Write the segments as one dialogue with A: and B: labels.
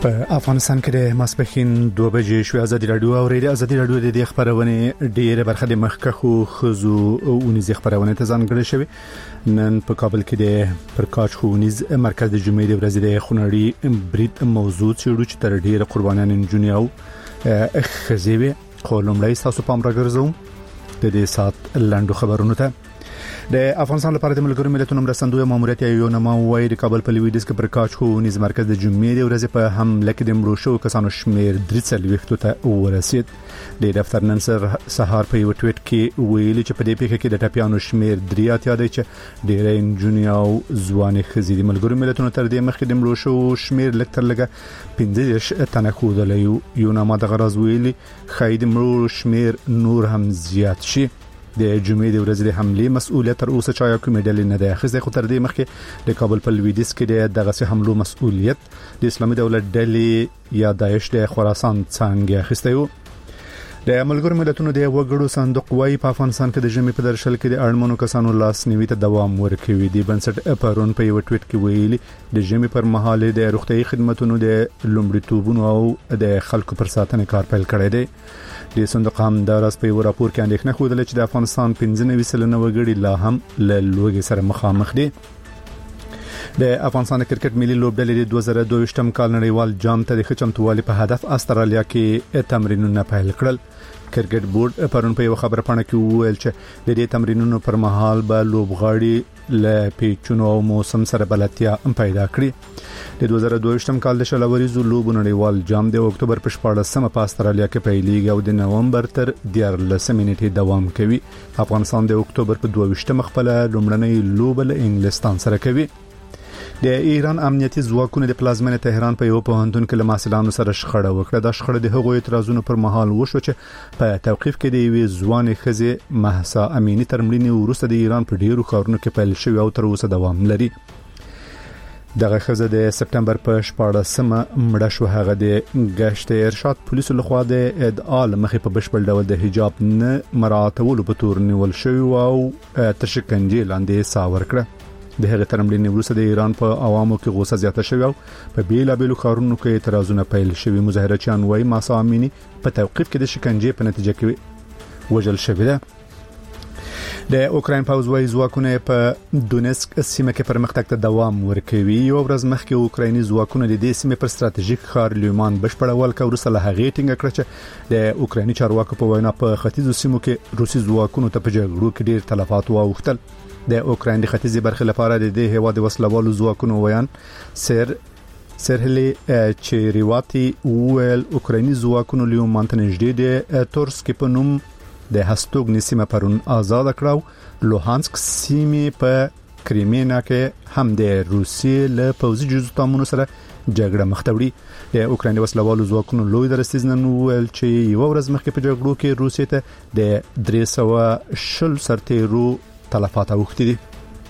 A: په افغانستان کې د ماسپښین 2 بجې شو ازادي رادیو او ریډیو ازادي رادیو د دې خبرونه ډیره برخه د مخکخو خزو او نيزي خبرونه ته ځانګړې شوی. نن په کابل کې د پرکاش خونیز مرکز د جمعې د ورځې د خونړی برید موضوع چې تر ډیره قربانیان انجونی او خزیوي خولمړی تاسو پام راګرځوم د دې سات لاندو خبرونه ته. د افغانستان لپاره د ملګرو ملتونو مرستندوی ماموریت یو نما وایي د کابل په لویدیس کې پرکاش خونیز مرکز د جمعې د ورځې په حمله کې د مړو شو کسانو شمیر 3 ته ورسید. د دفتر نن سهار په یو ټویټ کې ویلي چې په دې پیښه کې د ټاپیانو شمیر 3 دی چې ډېر انجونی او ځواني خزي د ملګرو ملتونو تر دې مخکې د مړو شو شمیر لکتر لګه 15 تنه خودل یو نما د غرض ویلي خاید مړو شمیر نور هم زیات شي. د جمعې د ورځې د حمله مسؤلیت تر اوسه چا کومه ډلې نه ده اخیسته. خو تر دې مخکې د کابل په لویدیس کې دغه حملو مسؤلیت د اسلامي دولت ډلې یا داعش د خراسان څنګه اخیسته یو. د ملګرو ملتونو د وګړو صندوق وايي په افغانستان کې د جمعې په درشل کې د اړمنو کسانو لاس نیوي ته دوام ورکوي. د بنسټ پرون په یو ټویټ کې ویلي د جمعې پر مهال د روغتيایي خدماتو د لومړیتوبونو او د خلکو پر ساتنې کار پیل کړی دی. د صندوق هم د راس په یو راپور کې اندېښنه خوده چې د افغانستان 15% وګړي لا هم له لوږې سره مخامخ دي. د افغانستان کرکټ ملي لوبډلې د 2022م کال نړیوال جام ته د خچمتوالي په هدف استرالیا کې تمرینونه پیل کړل. کرکټ بورډ پرون په یو خبره پاڼه کې وویل چې د دې تمرینونو پر مهال به لوبغاړي له پیچونو او موسم سره بلدتیا پیدا کړي. د 2022م کال د شلوریزو لوبو نړیوال جام د اکتوبر په 14مه په استرالیا کې پیلېږي او د نومبر تر 14 نیټې دوام کوي. افغانستان د اکتوبر په 22مه خپل لومړنۍ لوب له انګلستان سره کوي. د ایران امنیتي ځواکونو د پلازمینه تهران په یو پوهنتون کې له محصلانو سره شخړه وکړه. د شخړې د هغوی اعتراضونو پر مهال وشو چې په توقيف کې د یوې ځوانې ښځې مهسا امینی تر مړینې وروسته د ایران په ډیرو ښارونو کې پیل شوی او تر اوسه دوام لري. دغه ښځه د سپټمبر په 14مه مړه شو. هغه د گشت ارشاد پولیسو لخوا د ادعا مخې په بشپړ ډول د حجاب نه مراعاتولو په تور نیول شوی او تر شکنجې لاندې ساور کړه. د هغه ترمړینې وروسته د ایران په عوامو کې غوسه زیاته شوه او په بیلابېلو ښارونو کې اعتراضونه پیل شوي. مظاهرچیان وايي مهسا امینی په توقيف کې د شکنجې په نتیجه کې وژل شوې ده. د اوکراین پوځ وايي ځواکونه په دونیسک سیمه کې پرمختګ ته دوام ورکوي. یو ورځ مخکې اوکرایني ځواکونه د دې سیمې پر ستراتیژیک ښار لیمان بشپړول کړ وروسته له هغې ټینګه کړ چې د اوکرایني چارواکو په وینا په ختیځو سیمو کې روسي ځواکونو ته په جګړو کې ډېر تلفات واوښتل. د اوکراین د ختیځي برخې لپاره د دې هیواد وسلوالو ځواکونو ویان سرهلی چریواتی ویل اوکرایني ځواکونو لیو مانتنجدي د تورسک په نوم د هستوګ سیمه پرون آزاد کړو. لوهانسک سیمه په کریمیا کې هم د روسیې له پوځي جزو تامونو سره جګړه مخته وړي. د اوکراین وسلوالو ځواکونو لوی درستیزنن ویل چې یو ورځ مخکې په جګړو کې روسیې ته د 310 سرتیرو تلفات اوختي دي.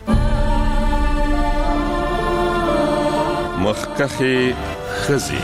B: مخکخي خزي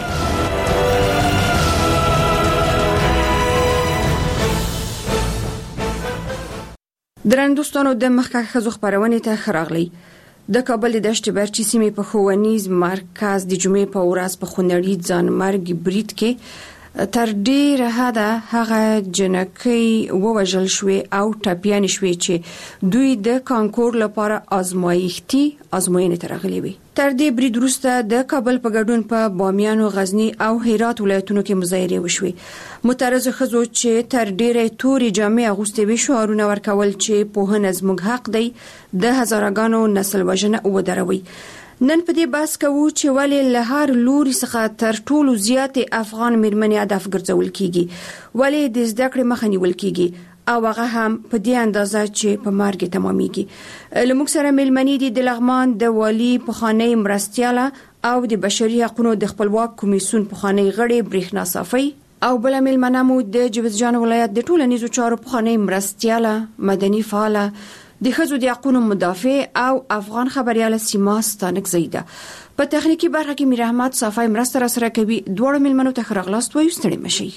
C: درندوستانو د مخکخ خزو خبرونه ته خراغلي. د کابل د دشت برچی سیمې په خوونیز مرکز د جمعې په ورځ په خونړی ځانمرګ برید کې تر ډیره حده هغه جنکۍ ووژل شوې او ټاپیان شوې چې دوی د کانکور لپاره ازموینې ته راغلي وي. تر دې برید وروسته د کابل په ګډون په بامیان او غزنی او هرات ولایتونو کې مظاهرې وشوې. معترض ښځو چې تر ډیره تورې جامې اغوستې وي شعارونه ورکول چې په زموږ حق دی د هزارګانو نسل وژنه ودروي. نن په دې بحث کوو چې ولې له هر لوري څخه تر ټولو زیات افغان میرمنې هدف ګرځول کیږي، ولې د زده کړې مخه نیول کیږي او هغه هم په دې اندازه چې په مرګ تمامېږي. لموږ سره میرمنې دي د لغمان د والی پخوانی مرستیاله او د بشري حقوقو د خپلواک کمیسیون پخوانی غړي برېښنا صافي او بل میلمنه مو د جوزجان ولایت د ټولنیزو چارو پخوانی مرستیاله مدني فعاله د ښځو د حقوقو مدافع او افغان خبريال سیما ستانک زیده. په تخنیکی برخه کې میر احمد صافی مرسته را سره کوي. دوړو میلمنو ته خراغلاست وایو. ستړي مشي.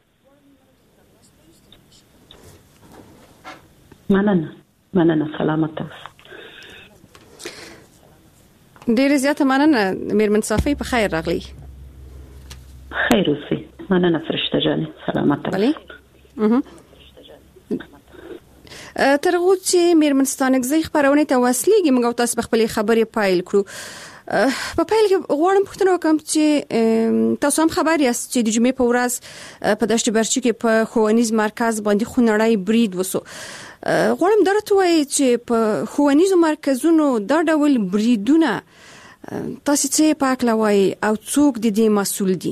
D: مننه سلامت اوسه.
C: ډیر زیاته مننه میرمن صافی، په خیر راغلی.
D: خیر اوسئ. مننه فرشته جان، سلامت اوسئ.
C: ترغو چې میرمنستانګزي خبرونه ته وسلېږي موږ تاسو خپل خبرې پایل کړو. په پیل کې غواړم پوښتنه وکم چې تاسو هم خبر یاست چې د جمعې په ورځ په دشت برچی کې په ښوونیز مرکز باندې خونړی برید وسو. غواړم درته وایم چې په ښوونیزو مرکزونو دا ډول بریدونه تاسو څه پاکلوي او څوک د دې مسؤل دي؟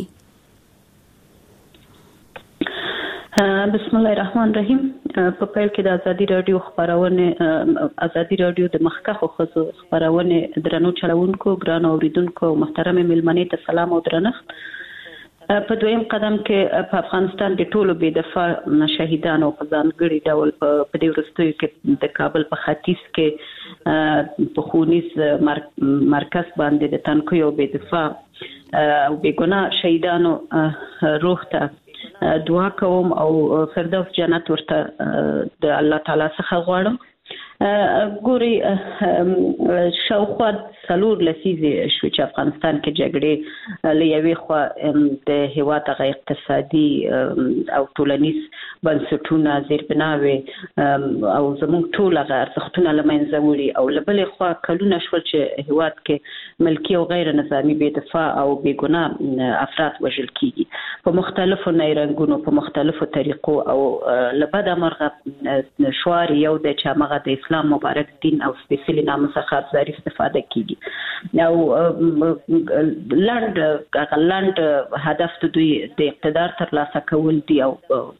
D: بسم الله الرحمن الرحیم. په پیل کې د ازادي رادیو خبرونه ازادي رادیو د مخکخو خصو خبرونه درنو چلوونکو ګران اوریدونکو محترم ملمنې ته سلام او درنښت. په دویم قدم کې په افغانستان د ټولو بې دفاع شهیدانو په ځانګړي ډول په دې وروستیو کې د کابل په ختیځ کې په ښوونیز مرکز باندې د تنکیو بې دفاع او بې ګناه شهیدانو روح ته دعا کوم او فردوس جنت ورته د الله تعالی څخه غواړم. ګوري شاوخوا 4 لسیزې شو چې افغانستان کې جګړې لوي خو د هیواد غیر اقتصادي او ټولنیز بنسټونه زیربناوي او زموږ ټول ارزښتونه لمنځه وړي او لبلې خو کلونه شول چې هیواد کې ملکی او غیر نظامی بې دفاع او بې ګناه افراد وژل کیږي په مختلفو نیرنګونو په مختلفو طریقو او لبدا مرغه شوار یو د چامغه د اسلام مبارک دین او سپیشلی نام څخه ځاری استفاده کیږي او لاند هدف د دوی د اقتدار تر لاسه کول دی او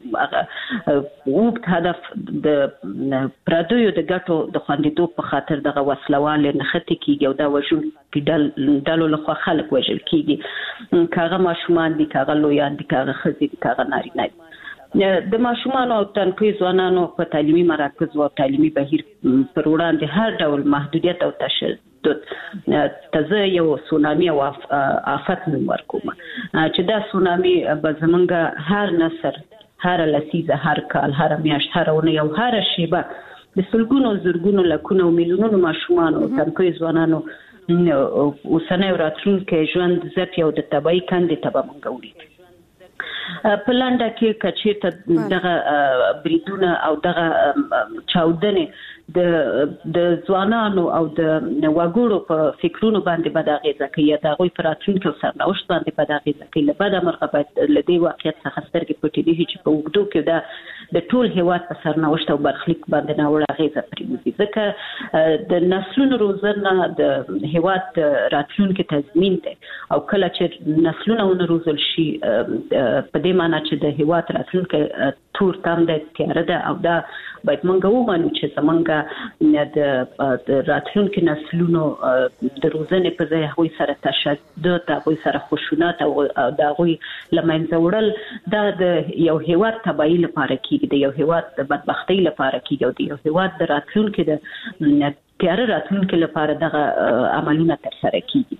D: وګت هدف د پردیو د ګټو د خوندیدو په خاطر دغه وسلوال نخته کیږي او دا وژل کیدل ډالو له خلک وژل کیږي کاغه ماشومان دي کاغه لویان دي کاغه خزي دي کاغه نارینه دي. د ماشومان او تنکي ځوانانو په تعلیمي مراکز او تعلیمي بهیر پر وړاندې هر ډول محدودیت او تشدد تزه یو سونامي او آفت ورکوم چې دا سونامي به زمونږ هر نسل هر لسیزه هر کال هر میاشت هر اونۍ او هر شیبه د سلګونو زرګونو لکونو میلیونونو ماشومان او تنکي ځوانانو اوسنۍ راتلونکي ژوند زپ یو د تبعی کندې تبه منګوري. په لاندا کې کچېته دغه بریدونه او دغه چاودنې د ځوانانو او د وګړو په فکرونو باندې بداغیزه کوي دا غوي پراتونکو سرنوشت باندې بداغیزه کوي لبدا مرغبت لدی واقعیت څخه سترګې پټې دي چې په وګړو کې دا د ټول هیواد په سرنوشت او برخلیک باندې ناوړه غیزه پریږدي ځکه د نسلونو روزنه د هیواد راتلونکو تضمین دی او کله چې نسلونه روزل شي په دې معنی چې د هیواد راتلونکو تور تام د تیار ده او دا باید مونږ ومنو چې زمونږ د راتلونکو نسلونو د روزنې په ځای هغوی سره تشدد هغوی سره خشونت او د هغوی لمنځه وړل دا د یو هیواد تبعی لپاره کیږي د یو هیواد د بدبختی لپاره کیږي او د یو هیواد د راتلونکو د تیار راتلونکو لپاره دغه عملونه تر سره کیږي.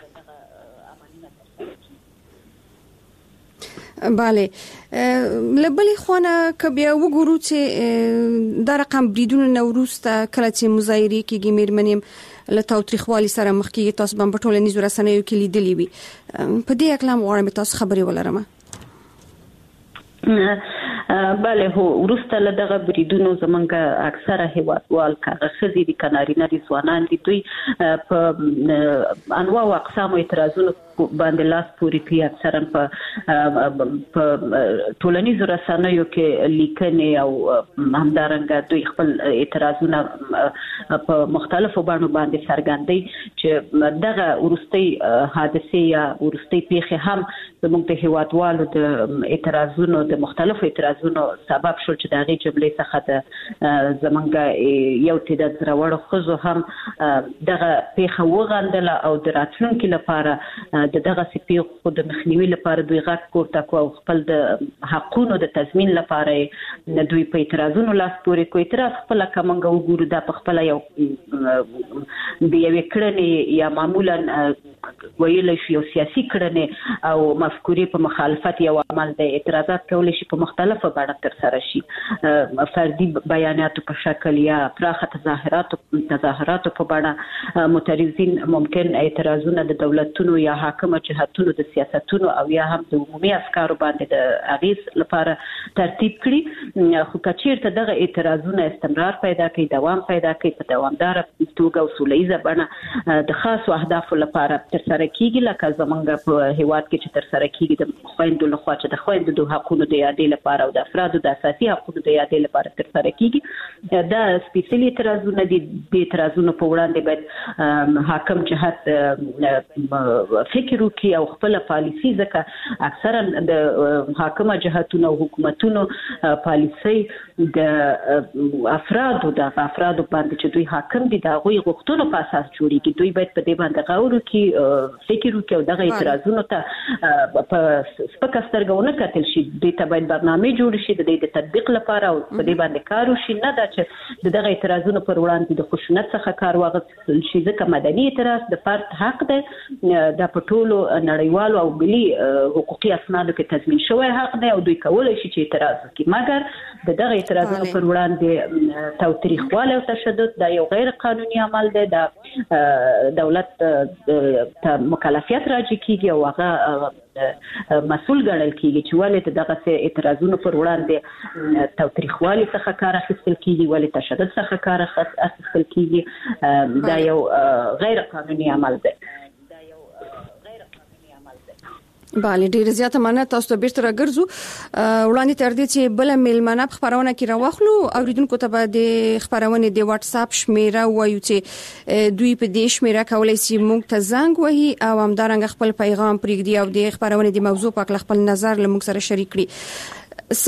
C: بله لبلې خونه کبیا وګورو چې دا رقم بریدونه نوروسته کله چې مظاهره کېږي میرمنیم له تاوتریخوالي سره مخ کېږي تاسو په ټولنیزو رسنیو کې لیدلې وي په دې اقلام غواړم تاسو خبرې ولرم.
D: بله هو ورسته له دغه بریدونو زمونږ اکثره هیوادوال کاغه خزي دي کنارینه دي ځوانان دي دوی په انواع او اقسام اعتراضونو باندې لاس پوري کوي اکثرا په ټولنیزو رسنیو کې لیکنې او همدارنګه دوی خپل اعتراضونه په مختلفو بڼو باندې څرګندوي چې دغه ورستي حادثه یا ورستي پیښه هم زموږ د هیوادوالو د اعتراضونو د مختلفو اعتراضونو سبب شول چې دغه جبلې څخه د زمونږ یو تعداد زراوړو خزو هم دغه پیښه وغندله او د راتلونکو لپاره دغه سپی خو د مخنیوي لپاره دوی غږ پورته کوي او خپل د حقونو د تضمین لپاره دوی په اعتراضونو لاس پورې کوي اعتراض خپل کومنګ وګورو د خپل یو د یو کړنې یا معمولا ویل شي او سیاسي کړنې او مفکورې په مخالفت یو عمل دی. اعتراضات کولای شي په مختلفه بڼه ترسره شي، فردي بیاناتو په شکل یا پراخه تظاهراتو په بڼه. معترضین ممکن اعتراضونه د دولتونو یا حاکمه جهاتونو د سیاستونو او یا هم د عمومي افکارو باندې د اغیز لپاره ترتیب کړي، خو کچیرته دغه اعتراضونه استمرار پیدا کوي، دوام پیدا کوي، په دوامدار توګه او سولیزه بڼه د خاصو اهدافو لپاره ترسره کیږي، لکه زمونږ په هیواد کې چې ترسره کیږي د خويندو لخوا چې د خويندو د حقوقو د یادې لپاره او د افرادو د اساسي حقوقو د یادې لپاره ترسره کیږي. دا سپیشلی اعتراضونه دي. د اعتراضونو په وړاندې باید حاکم جهات فکر وکړي او خپل پالیسي، ځکه اکثرا د حاکمه جهاتونو او حکومتونو پالیسي د افرادو باندې چې دوی حاکم دي د هغوی غوښتنو په اساس جوړیږي. دوی باید په دې باندې غور وکړي، فکر وکړي او دغه اعتراضونو ته په سپکه سترګه ونه کتل شي. دوی ته باید برنامه جوړ شي د دې تطبیق لپاره او په دې باندې کار وشي، نه دا چې دغه اعتراضونو پر وړاندې د خشونت څخه کار واخیستل شي، ځکه مدني اعتراض د فرد حق دی، د ټولو نړیوالو او ملي حقوقي اسنادو کې تضمین شوی حق دی او دوی کولای شي چې اعتراض وکړي. مګر دغه اعتراضونو پر وړاندې تاوتریخوالی او تشدد دا یو غیر قانوني عمل دی، دا دولت ته مکلفیت راجع کیږي او هغه مسؤل ګڼل کیږي چې ولې دغه اعتراضونو پر وړاندې تاوتریخوالی څخه کار اخیستل کیږي، ولې تشدد څخه کار اخیستل کیږي. دا یو غیر قانوني عمل دی.
C: بله، ډیر زیاته مننه. تاسو ته بیرته راګرځو. وړاندې تر دې چې بل میلمانه په خبرونه کې راوخلو، اوریدونکو ته به د خبرونه د واتس اپ شمیره وایو چې دوی په دې شمیره کولای شي موږ ته زنګ وهي او همدارنګه خپل پیغام پرېږدي او د خبرونه د موضوع په اړه خپل نظر له موږ سره شریک کړي.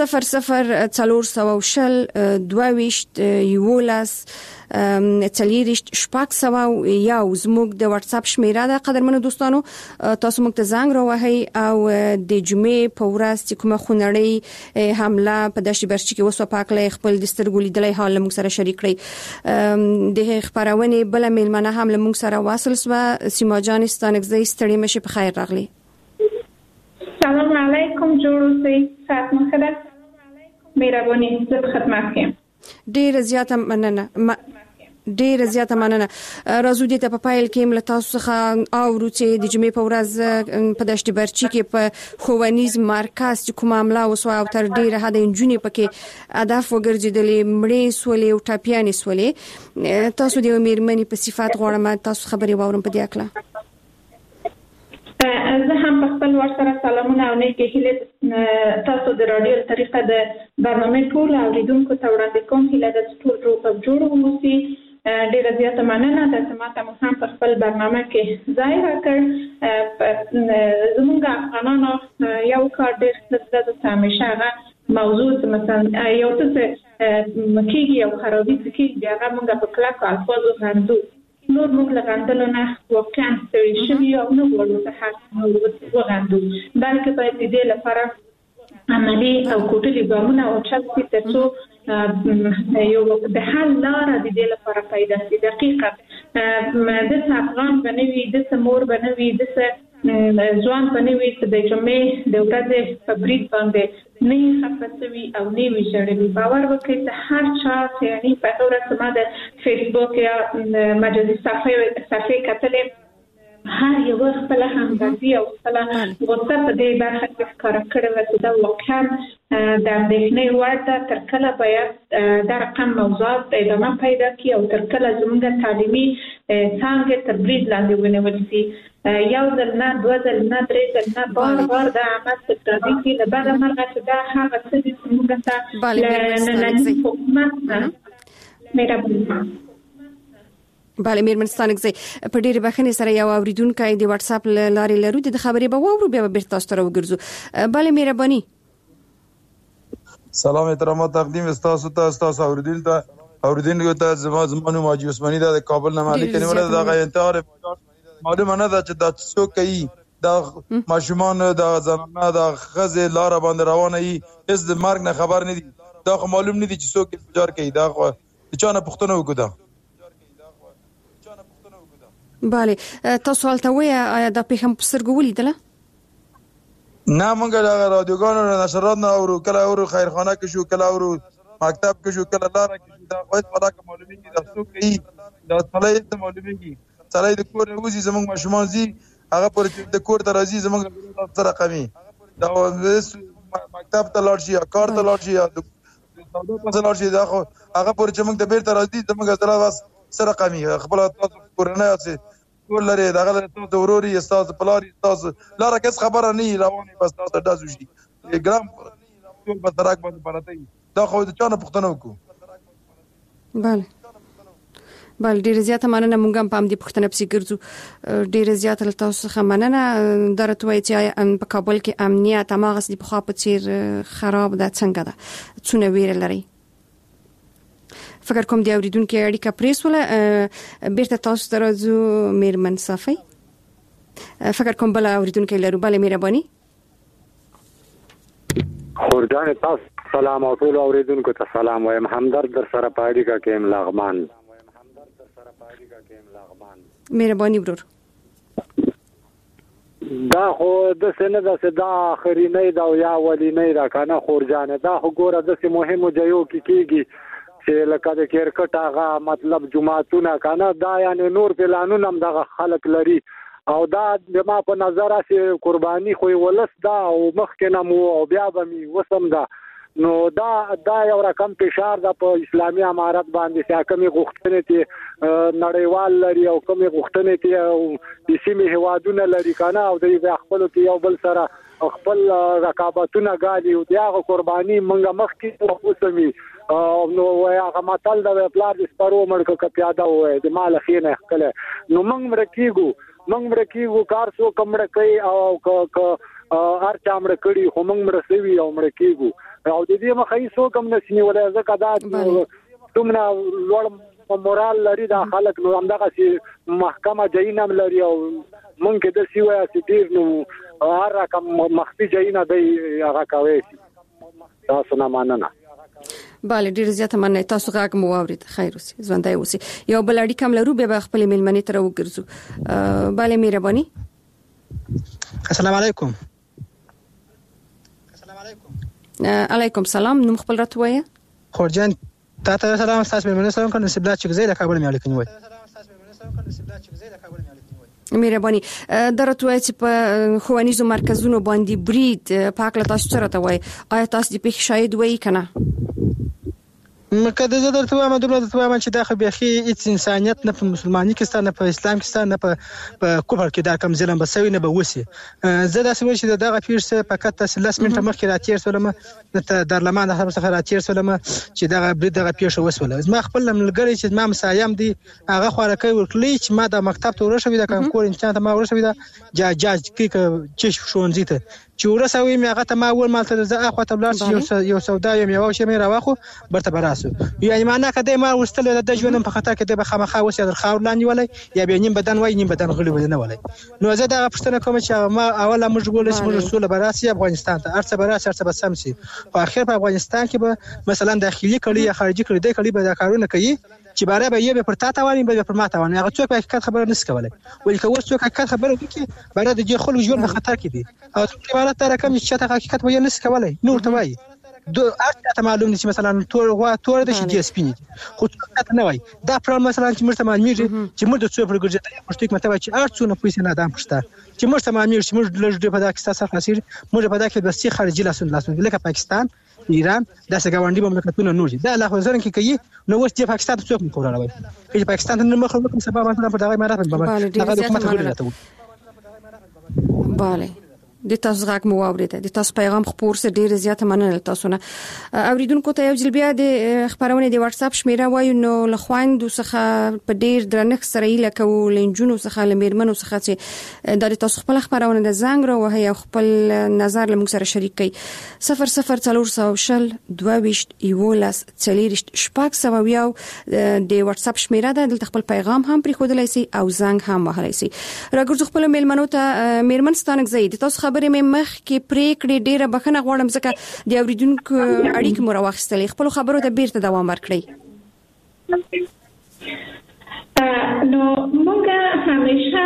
C: 00 22 11 تلیریشت شپاک سوا یا زموږ د واتس اپ شمیره ده. قدرمنو دوستانو، تاسو موږ ته زنګ راوهئ او د جمعې په ورځ چې کومه خونړۍ حمله په دشت برچي کې وسو پاکله خپل د سترګو لیدلای حال موږ سره شریک کړئ. د خبرونه بل میلمنه هم موږ سره واصل سو. سیما جان ستانګزي ستړي مشه په خیر راغلی.
E: سلام علیکم، جوړ اوسئ، سات مخدر، مهرباني زه په خدمت یم.
C: ډیر زیاته مننه. راځو دې ته په پایل کې مل تاسو څخه اورو چې د جمعې په ورځ په دشت برچي کې په ښوونیز مرکز چې کومه عمله وسو او تر ډیره حد انجونې پکې هدف وګرځیدلې، مړې سولې او ټاپیانې سولې. تاسو د میرمنې په صفات غواړم تاسو خبرې واورم په دې اړه.
E: زه هم په خپل ورسره سلامونه او نیکې هیلې تاسو د رادیو طریقه د برنامه ټول اوریدونکو ته وړاندې کوم. هیله ده چې ټول روغ جوړ اوسئ. ډیره زیاته مننه د سماته مو هم په خپل برنامه کې ځای راکړ. زموږ افغانانو یو کار ډیر ستاسو ته همیشه هغه موضوع مثلا یو څه کیږي او خرابې کیږي، هغه موږ په کلکو الفاظو غندو. نور موږ لغندلو نه واقعا ستړي شوي او نه غواړو چې هر وغندو، بلکې باید د دې لپاره عملي او کوټلي ګامونه واخیستل شي ترڅو یو د حل لاره د دې لپاره پیدا شي. دقیقاً د افغان بنوي، د مور بنوي، د ځوان بنوي چې د جمعې د ورځې په برید باندې نه خفصوي او نه ویشړي. باور وکړئ چې هر چا یعنی په ورځ ما د فیسبوک یا مجازي صفحې کتلې، هر یو خپل همدردي او خپل غوسه په دې برخه کې ښکاره کړې وه چې دا واقعا د اندېښنې وړ ده. تر کله باید دا رقم موضوعات ادامه پیدا کړي او تر کله زموږ تعلیمي څانګې تر برید لاندې ونیول شي. یو ځل نه، دوه ځل نه، درې ځل نه، بار دا عمل تکراري کړي. له بده مرغه چې دا هغه څه دي چې موږ ته له ننني حکومت نه مهرباني.
C: بله، میرمنستانګزي په ډېر بخښنې سره یو اوریدونکو د واتس اپ لارې لرو د خبرې به وورو بیا به تاسو ته وګرځو. بله، مهرباني.
F: سلام احترامات تقدیم استاسو ته اوریدونکو ته زمانو ماجی عثماني د کابل نه مالک نیول د انتحار معلومه نه ده چې دا څوک کوي. دا ماشومان د زنانه د خزه لار باندې روانه ای، هیڅ د مرګ نه خبر نه دي. دا خو معلوم نه دي چې څوک انتحار کوي. دا خو چا نه پښتنه وکړه.
C: bale تاسو حالته وای آیا دا پیغام په سترګو ولیدله؟
F: نه مونږ د رادیوګانو نشرات نه اورو، کله اورو خیرخانه کې شو، کله اورو مکتب کې شو، کله لاره کې شو. دا خو په لکه معلومیږي دا څوک کوي، دا څلای ته معلومیږي. څلای د کور وځي زمونږ ماشومان زی هغه پر د کور ته راځي زمونږ سره قوي. دا مکتب ته لاړ شي، کار ته لاړ شي، د سودا په لاړ شي، دا خو هغه پر چې موږ د بیرته راځي زمونږ سره واس سره قوي. خپل تاسو کورنۍ اوسه ټول لري دغه تاسو وروري تاسو پلاری تاسو لاره کس خبره نه رواني بس تاسو داسو شي ګرام ټول په تراک باندې پراته دا خو د چانه پښتنو کو.
C: بل ډیر زیاته مننه. مونږ هم په دې پښتنه پسې ګرځو. ډیر زیاته له تاسو څخه مننه. درته وایي چې په کابل کې امنیت هغه څه په خوا په چیر خراب ده، څنګه ده، څونه ویره لري. فکر کوم دی اوریدونکو اړیکه پریسوله بیرته تاسو ته راځو میرمن صافی. فکر کوم بل اوریدونکو لرو. بل مهرباني
G: خورجان تاسو سلام او ټول اوریدونکو ته سلام وایم. همدرد در سره په اړیکه کې لغمان.
C: مهرباني برور.
G: دا خو د سینه د صدا اخرینه دا یا ولینه را کنه خورجان. دا خو ګوره د سه مهمو ځایو کې کیږي چې لکه د کرکټ هغه مطلب جمعهتونه کنه دا یعنی نور پلانونه هم دغه خلک لري او دا د ما په نظر اسه قرباني خو ولس دا او مخکنه مو او بیا به می وسم دا نو دا یو رقم فشار د په اسلامي امارت باندې چې کومي غوښتنې ته نړیوال لري او کومي غوښتنې ته د سیمې هوادونه لري کنه او د خپل کې یو بل سره خپل رقابتونه غالي او دغه قرباني منګه مخکې وسمي نو هغه ماتل د پلار د سپارو مړک ک پیاده وای د مال خینه کله نو موږ مرکیږو کار سو کمړه کوي او هر چا مړ کړي خو موږ مرسوي او مرکیږو او د دې مخې سو کم نسنی ولې زکه دا دومره لوړ مورال لري دا خلک نو همدغه سي محکمه جینم لري او مونږ کې د سیوه سټیر نو هر رقم مخفي جینا دی هغه کوي تاسو نه ماننه.
C: بله ډیر زیاته مننه. تاسو غاګ مو اورید. خیر اوسئ، ژوندۍ اوسئ. یو بل اړیکه هم لرو به خپل میلمنې تر وګرځو. بله مهرباني.
H: السلام علیکم.
C: علیکم سلام. نوم خپل راته وایه.
H: خورجان تاسو سلام. تاسو مې سلام کوم. نسبت چې زه د کابل مې الیکم وای.
C: مهرباني. درته وایي چې په ښوونیزو مرکزونو باندې برید پاکله تاسو سره ته وایي. آیا تاسو د پیښې شاهد وایي کنه؟
H: مکه د زړه ته وایم چې دا خو بيخي هیڅ انسانيت نه په مسلمانۍ کې ستانه په اسلام کې ستانه په کفر کې دا کم ظلم بسوي نه به وسی. زه دا سوي چې دغه پیښه فقط 10 منټه مخکې راتیر سولم د درلمان د خبر څخه راتیر سولم چې دغه پیښه وسوله. ما خپل ملګری چې ما مسایم دي هغه خوراکي ورکلی چې ما د مکتب ته ورشوي د کانکور امتحان ته ما ورشوي د جاج کې چې شونځي ته چې ورسوي مې هغه ته ما ول مالته زه اخو ته بلار یو سودا یم یو شی مې راوخو برته براسو یعنی معنا کده ما ورستل د ژوندم په خطر کې د بخمخه وسه در خاور لاندې ولای یا به نیم بدن وای نیم بدن غړي ولنه ولای. نو زه دا پښتنه کوم چې ما اوله موږ ګول چې موږ رسول براسي افغانستان ته ارڅ براسي ارڅ بسم سي په اخر په افغانستان کې به مثلا داخلي کړي یا خارجي کړي د کړي به دا کارونه کوي چې باره به یې پر تا تواني به پر ما تواني هغه څوک حقیقت خبره نس کولای ولکه ور څوک حقیقت خبره وکي باره د دې خلک ژوند په خطر کې دي او عبارت تر کوم چې حقیقت وایي نس کولای نور ته وایي دو اته معلوم دي چې مثلا تور د شي دي سپینی خو څه نه وای دا پرم مثلا چې مرته معلومیږي چې مرته څو پر ګرځي پښتو کې مته چې ارڅونه پیسې نه دام پښتا چې مرته معلومیږي چې مرته لږ په پاکستان سره خاصیر مرته په داخل بس خارجي لاسون لکه پاکستان ایران د سګاونډي مملکتونو نور دي دا له ځرن کې کوي نو وست پاکستان څوک مخوروي چې پاکستان ته مخ وکم سبب مثلا په دغه امارات باندې هغه حکومت غوړي راته
C: bale د تاسو غاک مو اورید د تاسو پیغام خبر سره ډیر زیات مننه تاسو نه اوریدونکو ته یو ځل بیا د خبرونه د واتس اپ شمیره وایو نو لخواند څخه په ډیر درنښت سره لکه ولنجونو څخه لمرمنو څخه چې د تاسو خپل خبرونه د زنګ را وهي خپل نظر لمږ سره شریک کړي 00400 22 یولس چلیرشت شپږ سویاو د واتس اپ شمیره د خپل پیغام هم پرې خودلای سي او زنګ هم وهلای سي راګرځو خپل میلمنو ته میرمن ستانک زید تاسو خبرې مې مخ کې پریکړې ډیره بخنه غواړم ځکه د اوریدونکو اړیکې مو راوخستلې خپل خبرو ته بیرته دوام ورکړئ.
E: نو موږ همیشه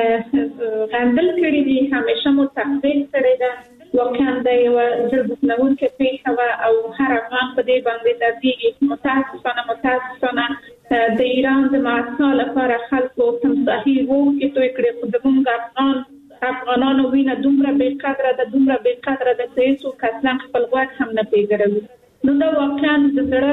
E: غندل کړی دي، همیشه مو تقدیر کړی ده. واقعا د یو ځلبونکو پیښه او هر افغان په دې باندې دردیږي. متاسفانه د ایران د معاصله لپاره خلکو تمساحي وو کې توې کړې، خو د موږ افغانانو وینه دومره بې قدره ده چې هیڅوک اصلا خپل غوږ هم نه پیژني. نو دا واقعا د زړه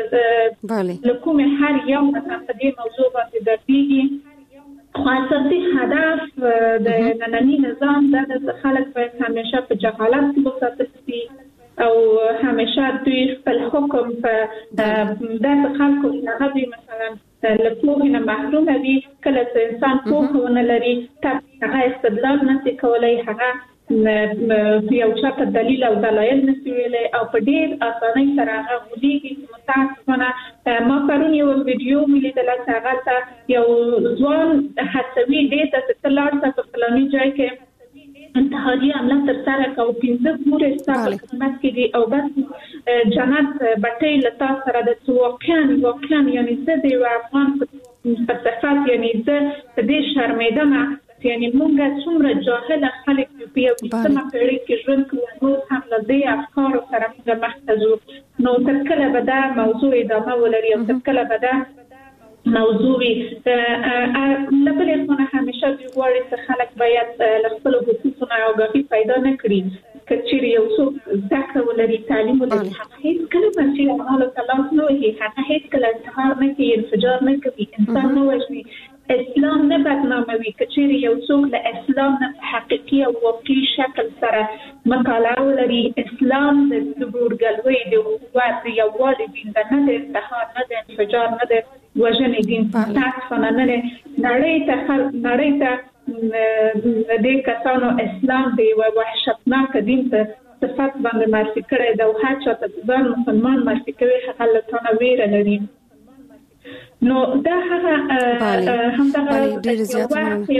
E: له کومې هر یو په دې موضوع باندې دردیږي. خو اساسي هدف د ننني نظام دا د خلک باید همیشه په جهالت کې وساتل شي او همیشه دوی خپل حکم په داسې خلکو هغه مثلا له پوهې نه محروم وي. کله چې انسان پوهه ونه لري هغه استدلال نشي کولی، هغه یو چاته دلیل او دلایل نشي ویلی او په ډېر اسانۍ سره هغه غولېږي. متاسفانه ما پرون یو ویډیو ولیدله چې هغه یو ځوان هڅوي دې ته چې ته لاړ شه په فلاني ځای کې انتحاري عمله ترسره کړه او 15 پورې ستا په خدمت کې دي او بس جنت بټۍ له تا سره ده. چې واقعا یعنې زه د یو افغان په صفت یعنې زه په دې شرمېدم یعنې موږ څومره جاهله خلک یو په 20مه پېړۍ کې ژوند کوو، نور هم له دې افکارو سره موږ مخ ته ځو. نو تر کله به دا موضوع ادامه ولري او تر کله به دا موضوعي له بلې خوا همیشه دوی غواړي چې خلک باید له خپلو حقوقو نه آګاهي پیدا نه کړي. که چیرې یو څوک زده کړه ولري، تعلیم ولري، هغه هېڅکله مسیح اعمالو ته لاس نه وهي، هغه هېڅکله انتحار نه کوي، انفجار نه کوي، انسان نه وژني، اسلام نه بدناموي. که چیرې یو څوک له اسلام نه په حقیقي او واقعي شکل سره مطالعه ولري، اسلام د ورورګلوۍ، د قوت، د یووالي دین ده، نه د انتحار، نه د انفجار، نه د وژنې دین. متاسفانه نه نړۍ ته دې کسانو اسلام د یو وحشتناک دین ته صفت باندې معرفي کړی ده او هر چا ته ځان مسلمان معرفي کوي هغه له تا نه ویره لري. نو دا هغه همدغه
C: ډېر زیات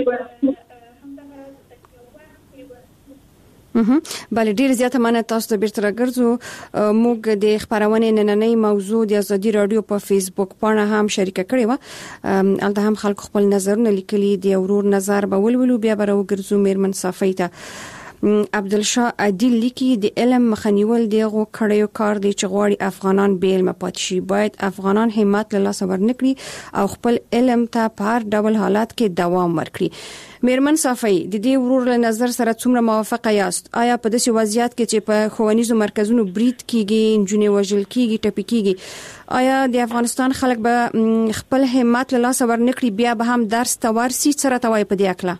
C: بله ډیر زیاته مننه. تاسو ته بیرته راګرځو. موږ د خبرونه نننۍ موضوع د ازادي رادیو په فیسبوک باندې هم شریک کړې و. البته هم خلک خپل نظرونه لیکلي دي. ورور نظر به ولولو بیا به راوګرځو میرمن صافی ته. عبدالشاه عادل لیکي د علم مخنیول دغه کړیو کار دی چې غواړي افغانان بیل مپات شي. باید افغانان همت له لاس ورنکړي او خپل علم ته په هر ډول حالات کې دوام ورکړي. میرمن صافی د دې ورور له نظر سره څومره موافقه یاست؟ آیا په داسې وضعیت کې چې په ښوونیزو مرکزونو برید کیږي، انجونې وژل کیږي، ټپي کیږي، آیا د افغانستان خلک به خپل همت له لاس ورنکړي بیا به هم درس ته ورسي؟ سره توای په دې اکله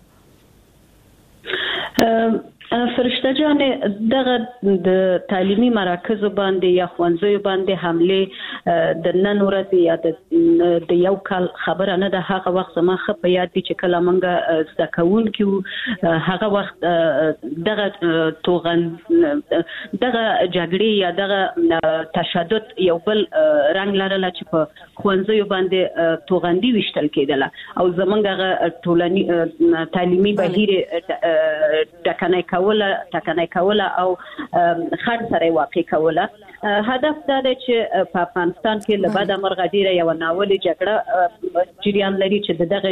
D: فرشته جان دغه د تعلیمي مراکزو باندې یا ښوونځیو باندې حمله د نن ورځې یا د یو کال خبره نه ده. هغه وخت ما خپ یاد دي چې کله مونږ زده کوونکو هغه وخت دغه توغن دغه جګړې یا دغه تشدد یو بل رنگ لرله چې په ښوونځیو باندې توغندي وشتل کېدله او زمونږ ټولنی تعلیمي بهیر ټکنۍ کوله او خنډ سره واقع کوله. هدف دا دی چې په افغانستان کې له بده مرغه ډیره یو ناولې جګړه جریان لري چې دغه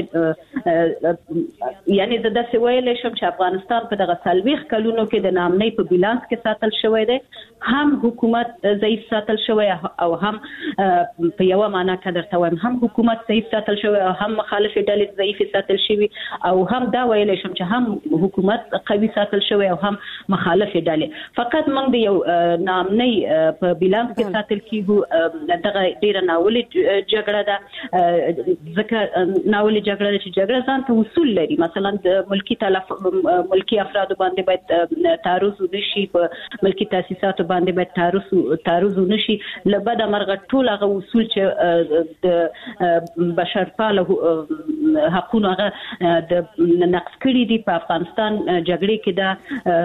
D: یعنی د داسې ویلې شم چې افغانستان په دغه 40 کلونو کې د نامنۍ په بیلانس کې ساتل شوی دی. هم حکومت ضعیف ساتل شوی او هم په یو معنا کې درته وایم هم حکومت ضعیف ساتل شوی او هم مخالف ډلې ضعیف ساتل شوی او هم دا ویلې شم چې هم حکومت قوي ساتل شوی او هم مخالف ډلې. فقط موږ د یو نامنۍ په بیلانس کې ساتل کیږو. دغه ډیره ناولې جګړه ده ځکه ناولې جګړه چې جګړه ځان ته اصول لري. مثلا د ملکی افراد باندې باید تعرض نشي، په ملکی تاسیساتو باندې باید تعرض نشي. لبدا مرغه ټول هغه اصول چې د بشرپاله حقوقو هغه د نقض کړي دي په افغانستان جګړې کې دا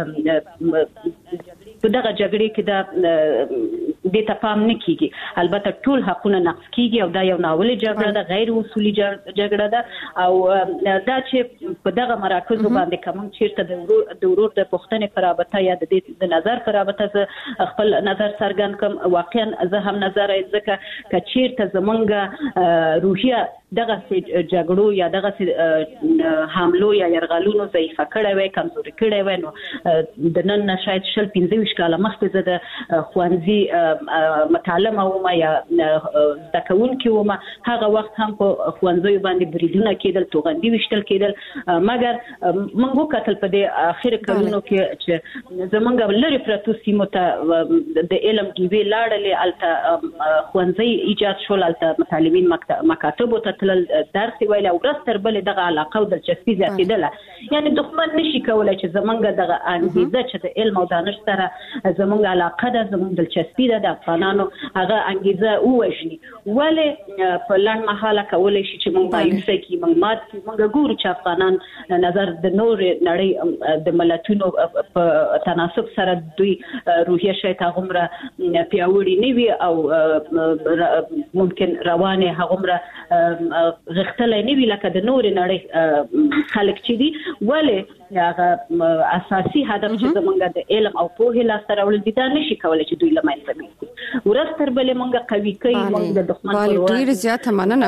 D: په دغه جګړې کې دا د تفاهم نه کیږي. البته ټول حقونه نقض کیږي او دا یو ناولې جګړه ده، غیر اصولي جګړه ده او دا چې په دغه مراکزو باندې کوم چیرته د ورور د پښتنې پرابطه یا د نظر پرابطه خپل نظر څرګند کوم. واقعا زه هم نظر ځکه چې چیرته زمونږ روحیه دغه جګړو یا دغه حملو یا يرغلونو ضعیف کړي وي کمزوري کړي وي نو د نن شاید 15 کاله مخکې د خوانزي متعلمه ومه یا دکون کې ومه هغه وخت هم په خوانزي باندې بریدونه کېدل توغندي وشتل کېدل مګر موږ وکتل په دې اخر کلونو کې چې زمونږ لری پرتو سیمو ته د علم دی لاړلې الته خوانزي ایجاد شول الته متعلمین مکاتب ته تل درس ویل او رستر بل دغه علاقه او دلچسپي زیاتېدله یعنی دښمن نشي کولای چې زمونږ دغه انګیزه چې د علم او دانش سره زمونږ علاقه ده زمونږ دلچسپي ده د افغانانو هغه انګیزه ووجني ولې په لړ مهاله کولای شي چې موږ مایوسه کی موږ مات کی موږ ګورو چې افغانان نظر د نور نړۍ د ملتونو په تناسب سره دوی روحیه شاید هغه پیاوړي نه وي او ممکن روانه هغه غختلې نه وی لکه د نور نړۍ خلک چې دي ولې هغه اساسي هدف چې زمونږ د علم او پوهې لا سره ول دي دا نشي کولای چې دوی لمنځه وي ورستر بل مونږ قوي کوي مونږ د دښمن پر وړاندې ډیر زیات مننه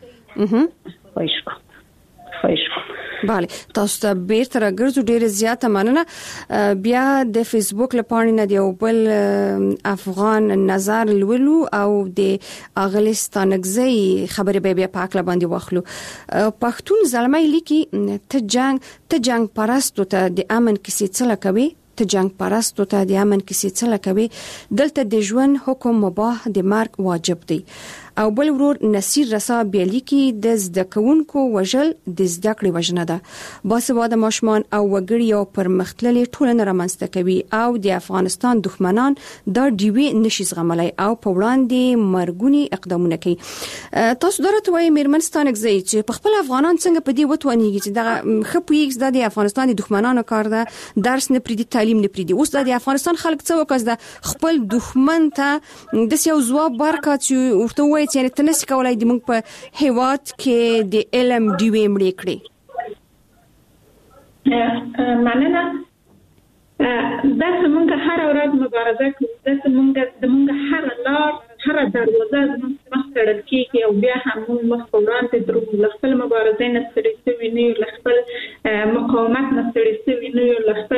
C: bale تاسو ته بیرته راګرځو ډیره زیاته مننه بیا د فیسبوک لپاره نه دی بل افغان نظر لولو او د اغلستانګزي خبرې به بیا پاک لباندې واخلو پښتون زلمۍ لیکي ته جنگ پرستو ته د امن کیسې څه کوي ته جنگ پرستو ته د امن کیسې څه کوي دلته د ژوند حکم مباح د مرګ واجب دی او بل ورور نصیر رسا بیلی کی د زدکونکو وجل د زدکړې وجنه ده باسواده ماشومان او وګړي او پرمختللي ټولنه رامنځته کوي او د افغانستان دښمنان دا دیوی نشي زغملای او په وړاندې مرګونی اقدامونه کوي تاسو درته وایي میرمنستان اگزی چې په خپل افغانان څنګه په دې وتوانیږي چې دغه خپویږي د افغانستان د دښمنانو کار ده درس نه پریدي تعلیم نه پریدي اوس د افغانستان خلک څه وکړي د خپل دښمن ته د سیاو ځواب ورکړي چې ورته یعنی تنسي کولای د موږ په هیواد کې د علم دیوې مړې کړې
E: مننه دا څنګه هر ورځ مبارزه کوي دا څنګه هر لار هر دروازه مخ تړل کیږي او بیا هم موږ وړاندې درو خپل مبارزه نه ستړي شوي نه خپل مقاومت نه ستړي شوي نه خپل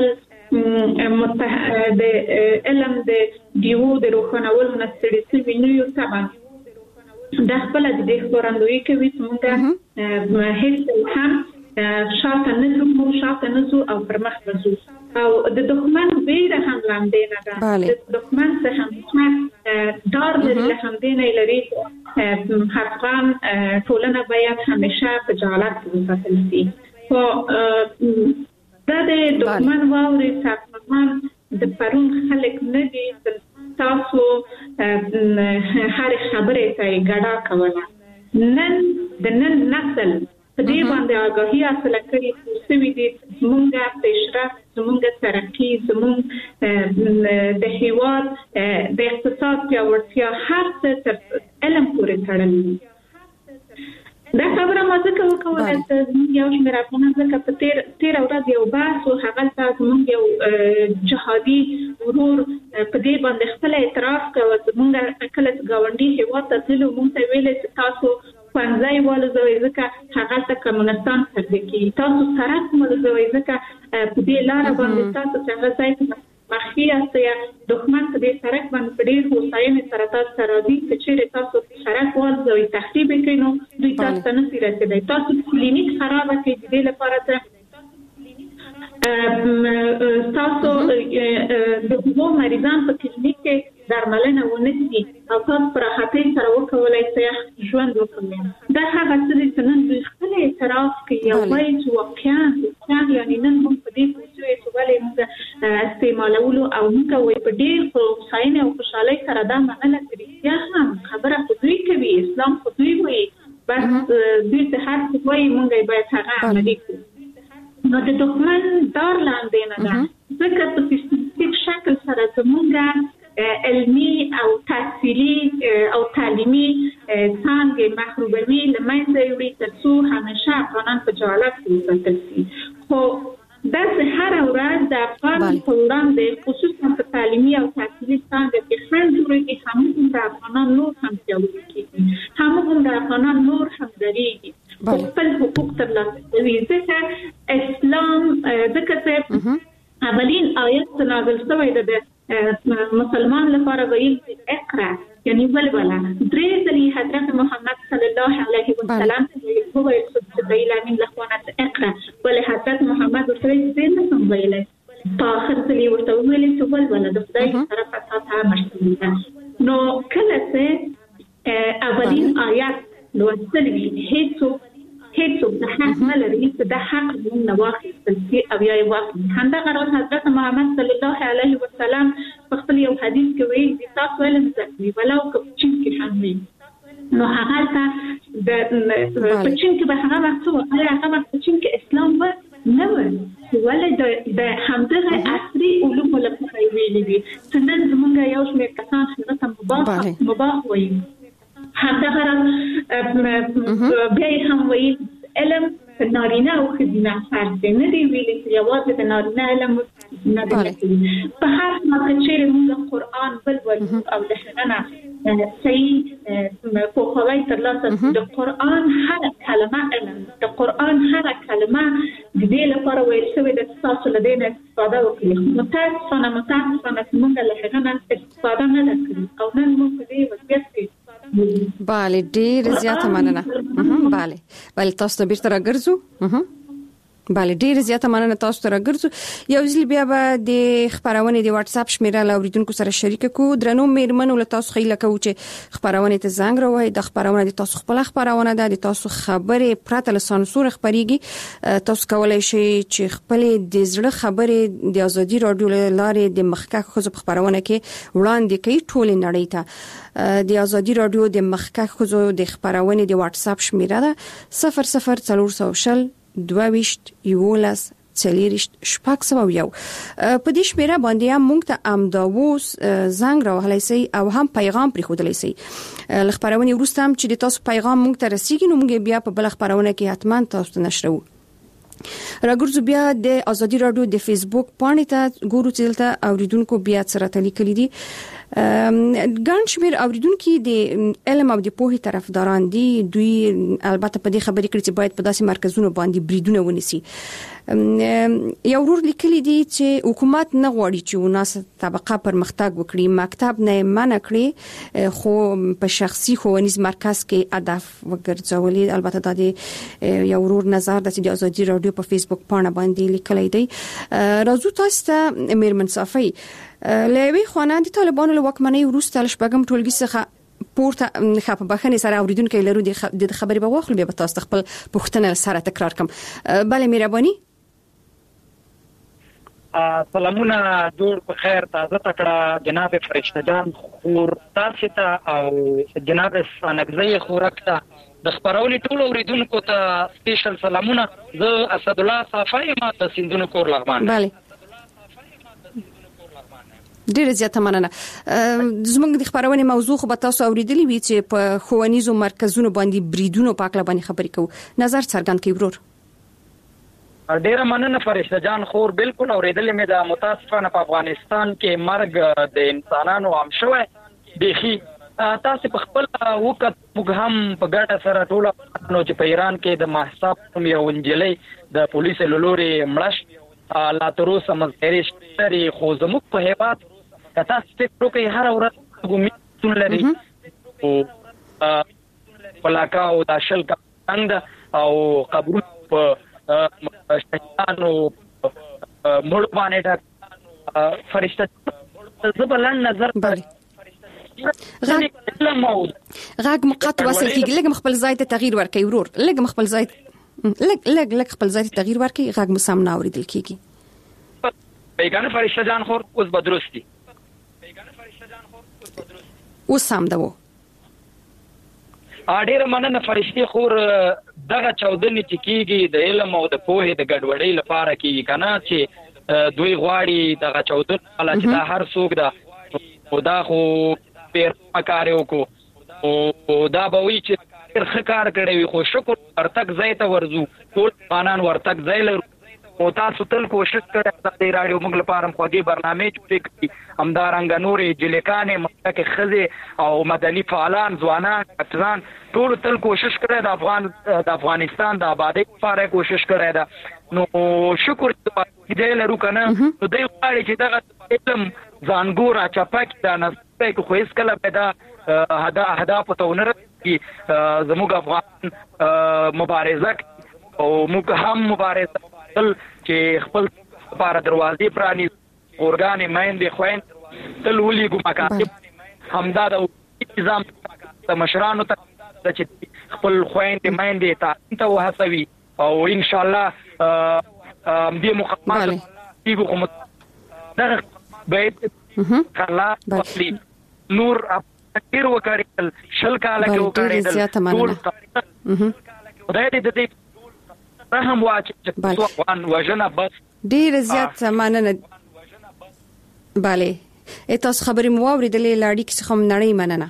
E: د علم د دیو د روښانولو نه ستړي شوي نه طبعا دا خپل د دې خبرندوی کوي چې موږ هیڅ هم شاته نه زو او پرمخ وځو او د دښمن ویره هم لاندې نه ده د دښمن څخه هم دار لري هم دینه لري افغان ټولنه باید همیشه په جالب وساتل شي خو دا د دښمن واوري افغان د پرون خلک نه دي تاسو هر خبره ته ګډا کوله نن نسل په دې باندې آگاهی حاصل کړي چې دې زمونږه پیشرفت زمونږه ترقی زمونږ د هیواد د اقتصاد پیاوړتیا هر څه تر علم پورې تړلي دا خبره ما ځکه وکوله چې یو شمېر افغانان ځکه په تیر ورځ یو بحث او هغه تاسو موږ یو جهادي ورور په دې باندې خپل اعتراف کوي موږ کله ګاونډي هیواد ته تلو موږ ته ویل چې تاسو پنځای والزوي ځکه هغه ته کمونستان سره کې تاسو سره کومزوي ځکه په دې لار باندې تاسو څنګه ځای مخکې یا دښمن په دې سره باندې په ډېر هوساینه سره تاسو سره دي چې تاسو سره والزوي تخریب کینو دوی تاسو نه سیرته تاسو کلینیک خراب کړئ د دې لپاره تاسو د هغو مریضان په کلینیک کې درملنه ونشي او تاسو پر هټۍ سره وکولای شئ ژوند وکړئ دا هغه څه چې نن دوی خپل اعتراف کوي او وایي چې واقعا یعنی نن موږ په دې پوښتنه چې ولې موږ استعمالولو او موږ وایي په ډېر خوشاینه او خوشحالۍ سره دا مننه کوي یا هم خبره خو دوی کوي اسلام خو دوی وایي بس دوی ته هر څه وایي موږ باید هغه عملي کړو نو د دښمن دار لاندې نه ده ځکه په سیستماتیک شکل سره زموږ علمي او تحصیلي او تعلیمي څانګې محروموي له منځه وړي ترڅو همیشه افغانان په جالب وساتل شي خو داسې هر ورځ د افغان په وړاندې خصوصا په تعلیمي او تحصیلي څانګه کې خنډ جوړېږي همغومره افغانان نور هم پیاوړي کېږي همغومره افغانان نور هم درېږي شوی د مسلمان لپاره ویل اقرا یعنی ولولا درې ځلې حضرت محمد صلی الله علیه وسلم هو ویل من لخوانه اقرا ول حضرت محمد ورته دې نه سم ویل په اخر ځلې ورته ویل چې ولولا د خدای طرف ته مشتمل نو کله چې اولین آیات لوستل وی هیڅ د حق ملري چې د حق مون نواخل چې او یا واقع همدا غرض حضرت محمد صلی الله علیه وسلم په خپل یو حدیث کې ویلي چې تاسو ولې مزکوي ولو چې کې هم وي نو هغه ته د پچین کې به هغه وخت هغه پچین کې اسلام و نه و ولې د همدغه عصري علوم لپاره ویلي وي چې نن زمونږ یو شمېر کسان هغه مباح وایي همدا غرض بیا هم ویل علم نارینه او ښځینه فرق دی نه دی ویلي چې یوازې د نارینه علم نه دی په هر حال چې موږ قرآن ولولو او د هغه نه صحیح پوهاوی ترلاسه د قرآن هر کلمه علم د قرآن هر کلمه د دې لپاره ویل شوی د تاسو له دې نه استفاده وکړئ متاسفانه موږ له هغه نه استفاده نه کوو او نن موږ په دې وضعیت کې
C: بله ډیر زیاته مننه بله تاسو ته بیرته راګرځو بله ډیر زیاته مننه تاسو ته راګرځو یو ځل بیا به د خبرونه د واتس اپ شمیره لاوریدونکو سره شریک کو درنو میرمنو له تاسو خیله کوو چې خبرونه ته زنګ راوړئ د خبرونه د تاسو خپل خبرونه ده د تاسو خبره پرته له سانسور خبريږي تاسو کولای شئ چې خپل د زړه خبره د ازادي رادیو لارې د مخکښ خبرونه کې وړاندې کوي ټول نړۍ ته د ازادي رادیو د مخکښ د خبرونه د واتس اپ شمیره ده 0040 22 یولس څلېرشت شپږ سوه یو په دې شمیره باندې هم موږ ته امداوس زنګ راوهلی سئ او هم پیغام پرېښودلی سئ له خپرونې وروسته هم چې د تاسو پیغام موږ ته رسیږي نو موږ بیا په بله خپرونه کې حتما تاسو ته نشروو راګرځو بیا د ازادي رادیو د فیسبوک پاڼې ته ګورو چې دلته اوریدونکو بیا څه راته لیکلي دي ګڼ شمېر اوریدونکي د علم او د پوهې طرفداران دي دوی البته په دې خبرې کړي چې باید په داسې مرکزونو باندې بریدونه ونیسي یو ورور لیکلي دي چې حکومت نه غواړي چې وناسه طبقه پرمختګ وکړي مکتب نه منع کړي خو په شخصي ښوونیز مرکز کې هدف وګرځولي البته دا د یو ورور نظر د ازادي رادیو په فیسبوک پاڼه باندې لیکلی دی راځو تاسو ته میرمن صافی لوی خوانان دي طالبانو له واکمنۍ وروسته له شپږم ټولګي څخه پورته خپ بخنه سره اوریدونکو لرو د خبرې به واخلو به تاسو خپل پوښتنه سره تکرار کوم بله مهرباني
I: سلامونه جوړ په خیر تازه تکړه جناب فرشته جان خور تاسو ته او جناب سانګزی خورک ته د خبرولې ټول اوریدونکو ته سپیشل سلامونه زه اسد الله صافی ما د سندونو کور لغمان
C: بله ډیره زیاته مننه زموږ د خبرونه موضوع خو به تاسو اوریدلی وي چې په ښوونیزو مرکزونو باندې بریدونو په اړه باندې خبرې کوو نظر څرګند کړئ ورور
I: ډیره مننه فرشته جان خور بالکل اوریدلې مې د متاسفانه په افغانستان کې مرګ د انسانانو عام شوی بيخي تاسو په خپل وخت موږ هم په ګټه سره ټول نو چې په ایران کې د محساب یو انجلۍ د پولیسو لوري مړش لا تروسه مزګری شری خو زموږ په هیبات کته ستو کې هر ورځ ګومې لري او پلاکاو د شل کاند او قبر په شهیدانو مړ باندې دا فرشته زبلن نظر
C: غاګ مقاط واسل کیږي لګ خپل ځای ته تغییر ورکړي ورور لګ خپل ځای لګ خپل ځای ته تغییر ورکړي غاګ مو سم نه اوریدل کیږي
I: بیگانه فرشته جان خور اوس بدرستی
C: اوس سم دو
I: ډیر مننه فرشتي خور دغه چودنې چې کیږي د علم او د پوهې د ګډوډۍ لپاره کیږي کنه چې دوی غواړي دغه چودنه چې دا هر څوک دا خدا خو پیر کاریو کو او دا به وی چې ښه کار کړی خو شکر ورتک ځای ته ورزو ټول قانون ورتک ځای لرو او تاسو تل کوشش کړئ د رادیو موږ لپاره خوږی برنامه جوړ کړئ همدارنګ نورې جلیکانې مکه خزه او مدني فعالان ځوانان افغان ټول تل کوشش کړئ د افغانستان د آبادی لپاره کوشش کړئ دا نو شکر دې لرو کنه نو دوی غواړي چې دغه علم ځانګور اچپاک دا نه په خو هیڅ کله پیدا اهداف ته ونرسي زموږ افغان مبارزه او موږ هم مبارزه چې خپل لپاره دروازې پراني اورګانې مایندې خويند تل ولي ګو مکاتب همدا د نظام د مشرانو ته چې خپل خويندې مایندې ته وهڅوي او ان شاء الله دې مقامات یو کوم دغه بیت کلا وصلي نور ډیر وکړل شل کاله کې وکړل خدای دې رحم واچي افغان وجنه بس
C: ډیر زیات مننه. bale تاسو خبرې مو اوریدلې لاړې کې څه هم نړۍ مننه.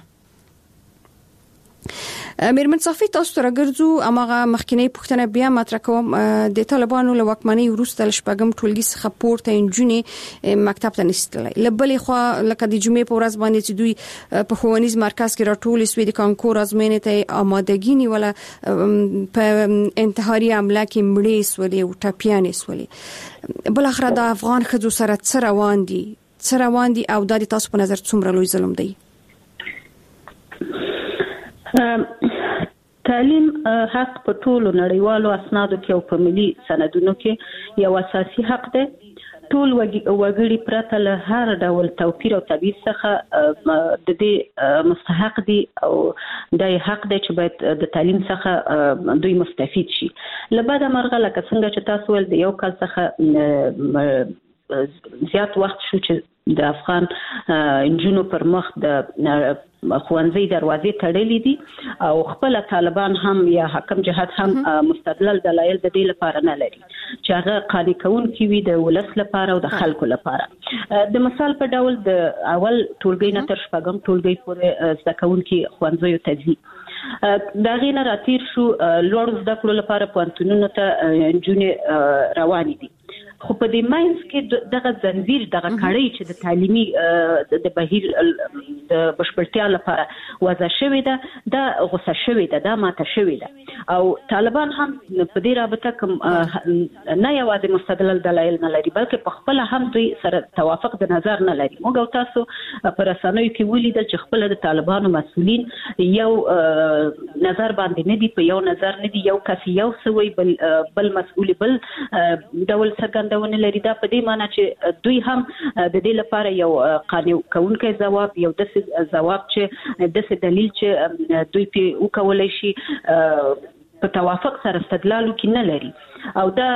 C: میرمن صافی تاسو تر ګرځو امغه مخکینی پښتنه بیا مطرح کوم د طالبانو له واکمنۍ وروسته شپږم ټولګي څخه پورته انجونې مکتب ته نشتلې لبلې خو لکه د جمعې په ورځ باندې چې دوی په ښوونیز مرکز کې راټول سوي د کانکور ازموینې ته آمادګي نیوله په انتحاري عمله کې مړې سولې او ټاپیانې سولې بل اخر د افغان خځو سره څه روان دي او د تاسو په نظر څومره لوی ظلم دی؟
D: تعلیم حق په ټولو نړیوالو اسنادو کې او په ملي سندونو کې یو اساسي حق دی. ټول وګړي پرته له هر ډول توپیر او تبعیض څخه د دې مستحق دي او د حق دی چې باید د تعلیم څخه دوی مستفید شي. لبعد مرغه لکه څنګه چې تاسو ول د یو کال څخه زیات وخت شو چې د افغان انجونو پر مخ د خوانزي دروازې تړلې دي او خپل طالبان هم یا حکم جهاد هم مستدلل دلایل د دې لپاره نه لري چې هغه قانع کوونکي وي د ولس لپاره او د خلکو لپاره. د مثال په ډول د اول ټولګي نه تر شپږم ټولګي پورې زده کوونکي خوانزيو ته ځي. دا غینه راتیر شو لوړ زده کړو لپاره پوهنتونونو ته انجونې روانې دي. خو په دې ماینس کې دغه زنجیر دغه کړی چې د تعلیمي د بهیر د بشپړتیا لپاره وضع شوې ده دا غوسه شوې ده دا ماته شوې ده او طالبان هم په دې رابطه کوم نه یوازې مستدلل دلایل نه لري بلکې په خپل هم دوی سره توافق د نظر نه لري. موږ تاسو په رسنیو کې ولیدل چې خپل د طالبانو مسؤلین یو نظر باندې نه دي په یو نظر نه دي یو کس یو سوی بل مسؤل بل ډول څرګندونه لري. دا په دې معنی چې دوی هم د دې لپاره یو قانع کوونکی ځواب یو د ځواب چې د دلیل چې دوی په وکولای شي په توافق سره استدلال کې نه لري او دا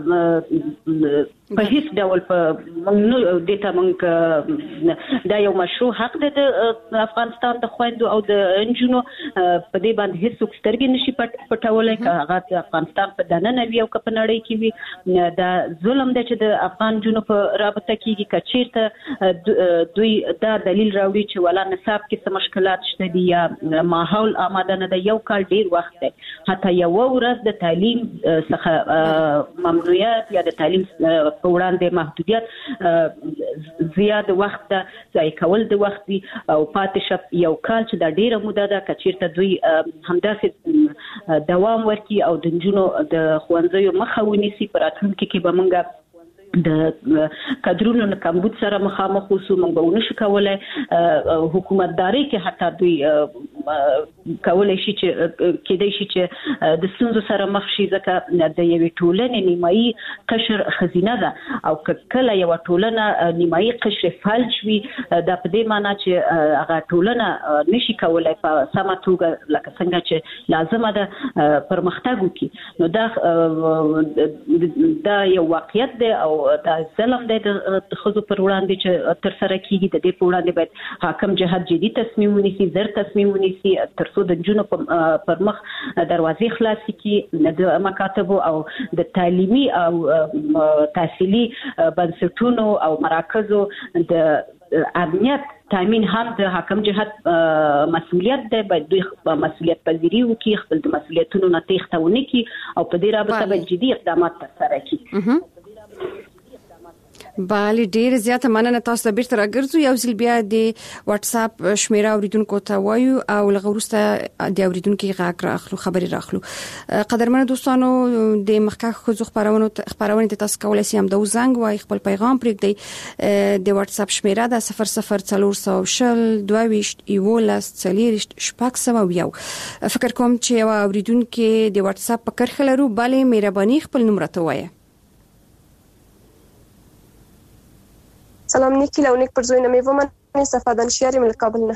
D: په هیڅ ډول په منو دیتا منک دا یو مشروع حق دی د افغانستان د خويندو او د انجونو په دې باندې هیڅ سترګې نشي پټولای که هغه افغانستان په دننه وی او په نړۍ کې وي. دا ظلم دی چې د افغان جنو په رابطه کې کچیرته دوی دا دلیل راوړي چې ولا نصاب کې څه مشکلات شته دي یا ماحول آماده نه دی. یو کال ډیر وخت دی حتی یو ورځ د تعلیم څخه ممنوعیت یا د تعلیم په وړاندې محدودیت زیات وخت ځای کول د وخت دی او پاتې شپ یو کال چې د ډیره موده ده کچیرته دوی همداسې دوام ورکړي او د جنونو د خوانزیو مخه ونیسي په راتلونکي کې به موږ د کډرونو نه کمبود سره مخامخ اوسو. موږ به ونشو کولای حکومتداري کې حتی دوی کولای شي چې کېدای شي چې د ستونزو سره مخ شي ځکه د یوې ټولنې نیمایي قشر خزینه ده او کله یو ټولنه نیمایي قشر فلج وي دا په دې معنی چې هغه ټولنه نشي کولای په سمه توګه لکه څنګه چې لازمه ده پرمختګ وکړي. نو دا یو واقعیت دی او دا ظلم دی د خزو پر وړاندې چې تر سره کیږي. د دې په وړاندې باید حاکم جهاد جدي تصمیم ونیسي زر تصمیم ونیسي ترڅو د جنونو پر مخ دروازې خلاص کړي د مکاتبو او د تعلیمي او تحصیلي بنسټونو او مراکزو د امنیت تامین هم د حاکم جهاد مسؤلیت دی. باید دوی مسؤلیت پذیری وکړي خپل د مسؤلیتونو نه تېښته ونه کړي او په دې رابطه باید جدي اقدامات ترسره کړي.
C: بله ډیر زیاته مننه تاسو ته بیرته راګرځو یو ځل بیا د واتس اپ شمیره اوریدونکو ته وایو او لغورسته د اوریدونکو غږ راخلو خبري راخلو قدرمن دوستانو د مخکخ خو خبرونه تاسو کولای شئ هم د زنګ وای خپل پیغام پرېږدئ د واتس اپ شمیره د 004022 فکر کوم چې یو اوریدونکو د واتس اپ په کرخه لرو bale مهرباني خپل نمبر ته وایي
J: سلام نیکی لونیک پر زوینه میومن استفاده نشياري من کابل نه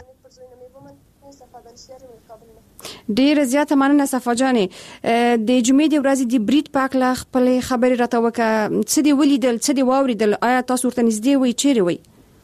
C: ډیر زیاته مننه صفا جانې د جمعې د ورځې د بریټ پاک لا خپل خبري راته وکړه څه دی ولیدل څه دی واوریدل آیا تاسو ورته نږدې وای چیرې وای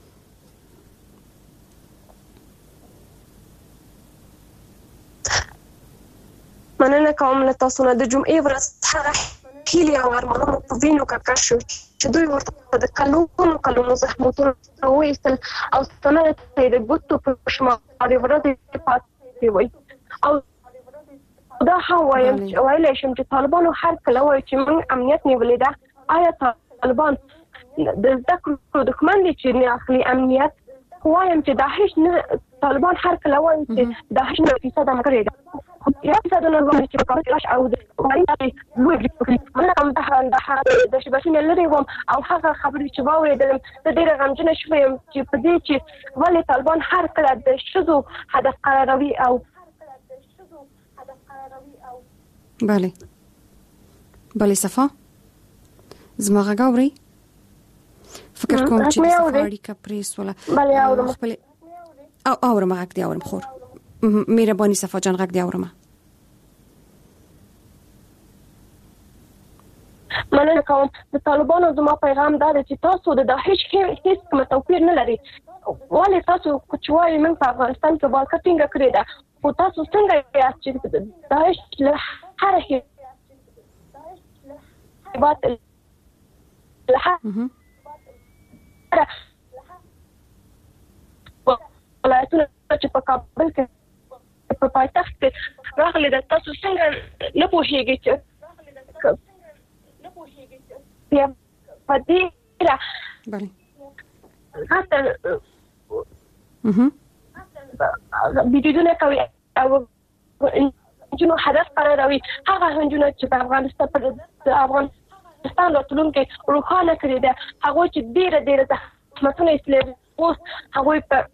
J: مننه کوم له تاسو نه د جمعې ورځ هر کلی او ارمانونو په وینو ککړ شو چې دوی ورته د کلونو زحمتونه وایستل او ستنه ته د ګوتو په شمال ورځې پاتې وای او دا هوایم چې وایي چې طالبانو هر کله وایي چې موږ امنیت نیولې ده آیا طالبان د ذکر دښمن دي چې نه اخلي امنیت وایم چې داعش نه طالبان هر کله وایي چې داعش نه فیصد کړی ده یا فیصد نه وایي چې په کاش او وایي منه کوم د شباشین لري وم او هغه خبرې چې واوریدل د ډېر غمجن شوم چې په دې چې ولې طالبان هر کله د شذو هدف قراروي او
C: بله صفا زما غږ اوري فکر کوم چې سفاری کپریس ولا
J: بله اورم
C: خپل او اورم غږ دی اورم خور مهرباني صفا جان غږ دی اورم
J: مننه کوم د طالبانو زما پیغام دا دی چې تاسو د داعش هیڅ کوم توپیر نه لري ولې تاسو کوچوي من په افغانستان کې بالکټینګ کړی دا او تاسو څنګه یاست چې داعش له هر بات ولایتونه چې په کابل کې په پایتخت کې راغلي د تاسو څنګه نه پوهیږئ چې بیا پدې
C: بله
J: بيدونه کوي او جنو هدف قراروي هغه هنجونه چې په افغانستان راتلونکي روښانه کړی ده هغه چې ډیره زحمتونه ایستل اوس هغه په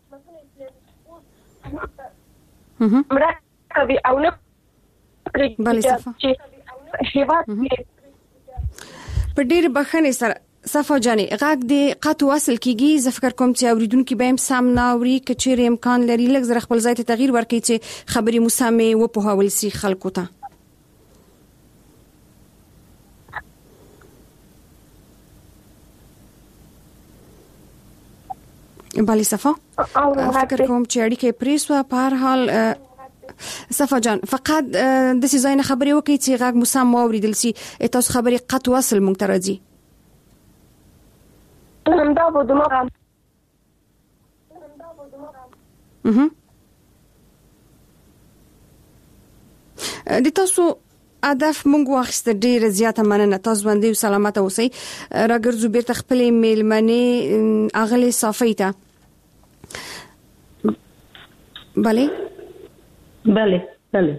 J: مرکبي او نه چې هیواد
C: په ډیر بخښنې سره صفا جانې غږ دې قطو وصل کیږي زه فکر کوم چې اوریدونکو به هم سم ناوري کچېر امکان لري لږ زره خپل ځای ته تغییر ورکړي چې خبري مو سمې و په حواله سي خلکو ته بله صفا فکر کوم چې اړیکې پریسو په هر حال صفا جان فقط د سې ځای نه خبري وکړي چې غږ مو سم واوریدل سي تاسو خبري قطو وصل مونږ ته راځي
J: دا و دماغ
C: د تاسو هدف مونږ واخیسته ډیره زیاته مننه تاسو باندې سلامت اوسئ راګرځو بیرته خپل میلمنې اغلی صافی ته
D: بله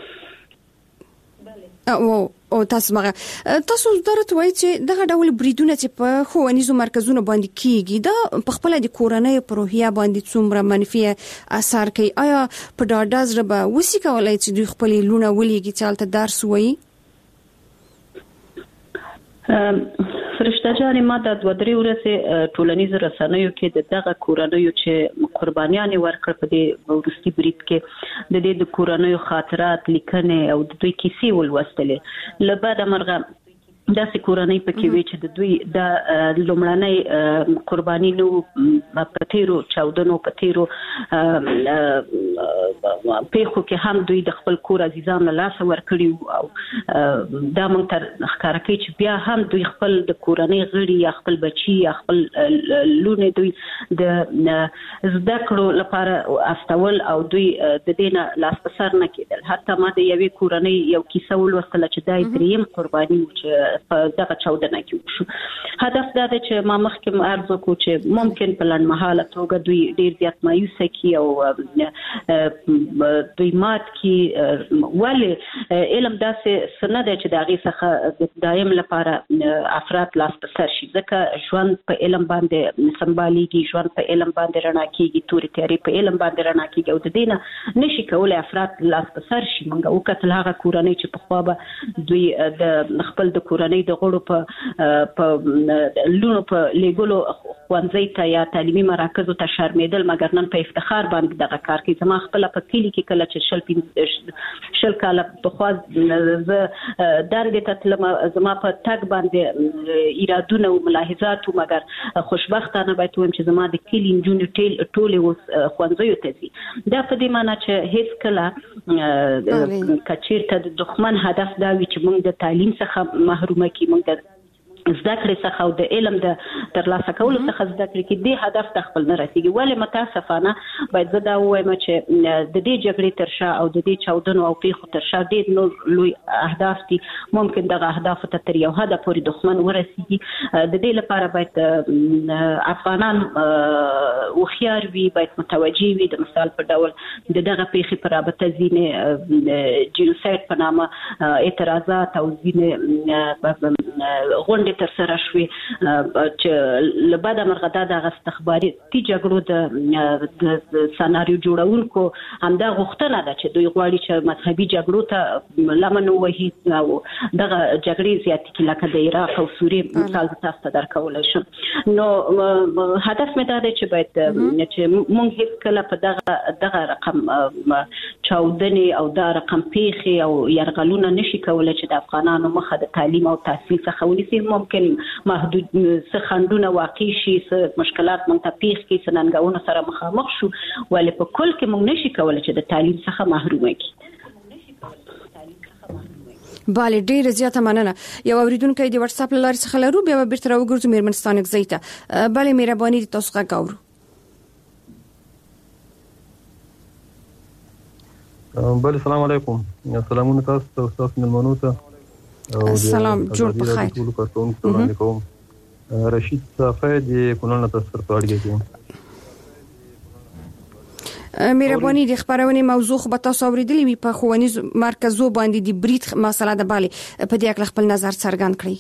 C: او تاسو درته وایي چې دغه ډول بریدونه چې په ښوونیزو مرکزونو باندې کیږي دا په خپل د کورنۍ په روحیه باندې څومره منفي اثر کوي آیا په ډاډه زړه به وسی کولای چې دوی خپل لونه ولېږي چې هلته درس وایي
D: فرشته جانې ما د 2-3 ورځې ټولنیزو رسنیو کې دغه کورنیو چې قربانیان ورکړ په دې ورستي برید کې د دې د کورنیو خاطرات لیکنې او د دوی کیسې ولوستلې لبعد مرغه داسې کورنۍ پکې وي چې د دوی د لومړنۍ قرباني نو په تیرو چاودنو په تیرو پیښو کې هم دوی د خپل کور عزیزان له لاسه ورکړي او دا مونږ تر ښکاره کوي چې بیا هم دوی خپل د کورنۍ غړي یا خپل بچي یا خپل لونه دوی د زده کړو لپاره استول او دوی د دینه لاس په سر نه کېدل حتی ما د یوې کورنۍ یو کیسه ولوستله چې دای دریم قرباني چې دغه چاودنه کې شو. هدف دا دی چې ما مخکې عرض وکړو چې ممکن په لنډمهاله توګه دوی ډیر زیات مایوسه کی او دوی مات کی ولی علم داسې سند چې د هغې څخه دایم لپاره افراد لاس په سر شي، ځکه ژوند په علم باندې سمبالیږي، ژوند په علم باندې رڼا کیږي، تورې تیارې په علم باندې رڼا کیږي او د دې نه نشي کولی افراد لاس په سر شي. موږ وکتل هغه کورنۍ چې پخوا به دوی د خپل د کورنۍ د غړو په لونو په لیګلو ښوونځي ته یا تعلیمي مراکزو ته شرمېدل، مګر نن په افتخار باندې دغه کار کوي. زما خپله په کلي کې کله چې شل کاله پخوا زه درګې ته تلم، زما په تګ باندې ایرادونه او ملاحظات وو، مګر خوشبختانه باید ووایم چې زما د کلي نجونې ټولې اوس ښوونځیو ته ځي. دا په دې معنی چې هیڅ کله کچیرته د دښمن هدف دا وي چې موږ د تعلیم څخه محرومه کړي، موږ د زده کړې څخه او د علم د ترلاسه کولو څخه زده کړې کې دې هدف ته خپل نه رسیږي. ولې متاسفانه باید زه دا ووایم چې د دې جګړې تر شا او د دې چاودنو او پیښو تر شا ډېر نور لوی اهداف دي. ممکن دغه اهدافو ته تر یو حده پورې دښمن ورسیږي. د دې لپاره باید افغانان هوښیار وي، باید متوجه وي. د مثال په ډول د دغه پیښې په رابطه ځینې جینوساید په نامه اعتراضات او ځینې غونډې تر سره شوې چې له بده مرغه دا د استخباراتي جګړو د سناریو جوړونکو همدا غوښتنه ده چې دوی غواړي چې مذهبي جګړو ته لمن ووهي او دغه جګړې زیاتې کړي، لکه د عراق او سوریې مثال تاسو ته درکولی شم. نو هدف مې دا دی چې باید چې موږ هېڅکله په دغه رقم چاودنې او دا رقم پیښې او یرغلونه نشي کولی چې د افغانانو مخه د تعلیم او تحصیل څخه ونیسي. ممکن محدود څه خنډونه واقع شي، څه مشکلات موږ ته پیښ کړي، څه ننګونو سره مخامخ شو، ولې په کل کې موږ نشي کولی چې د تعلیم څخه محرومه کړي.
C: بله، ډیره زیاته مننه. یو اوریدونکی د واتس اپ لارې څخه لرو، بیا به بیرته راوګرځو میرمنستان اگزی ته. بله، مهرباني دي تاسو غږ اورو.
K: بله، السلام علیکم. سلامونه تاسو ته او تاسو مېلمنو ته.
C: سلام، جوړ په خیر.
K: ټول کارکونکو وړاندې کوم. رشید صافی د کونړ نه تاسو سره اړیکه کوم.
C: مهرباني د خبرونې موضوع خو به تاسو اوریدلې وي، په ښوونیز مرکزو باندې د برید مسله ده. بله، په دې اړه خپل نظر څرګند کړئ.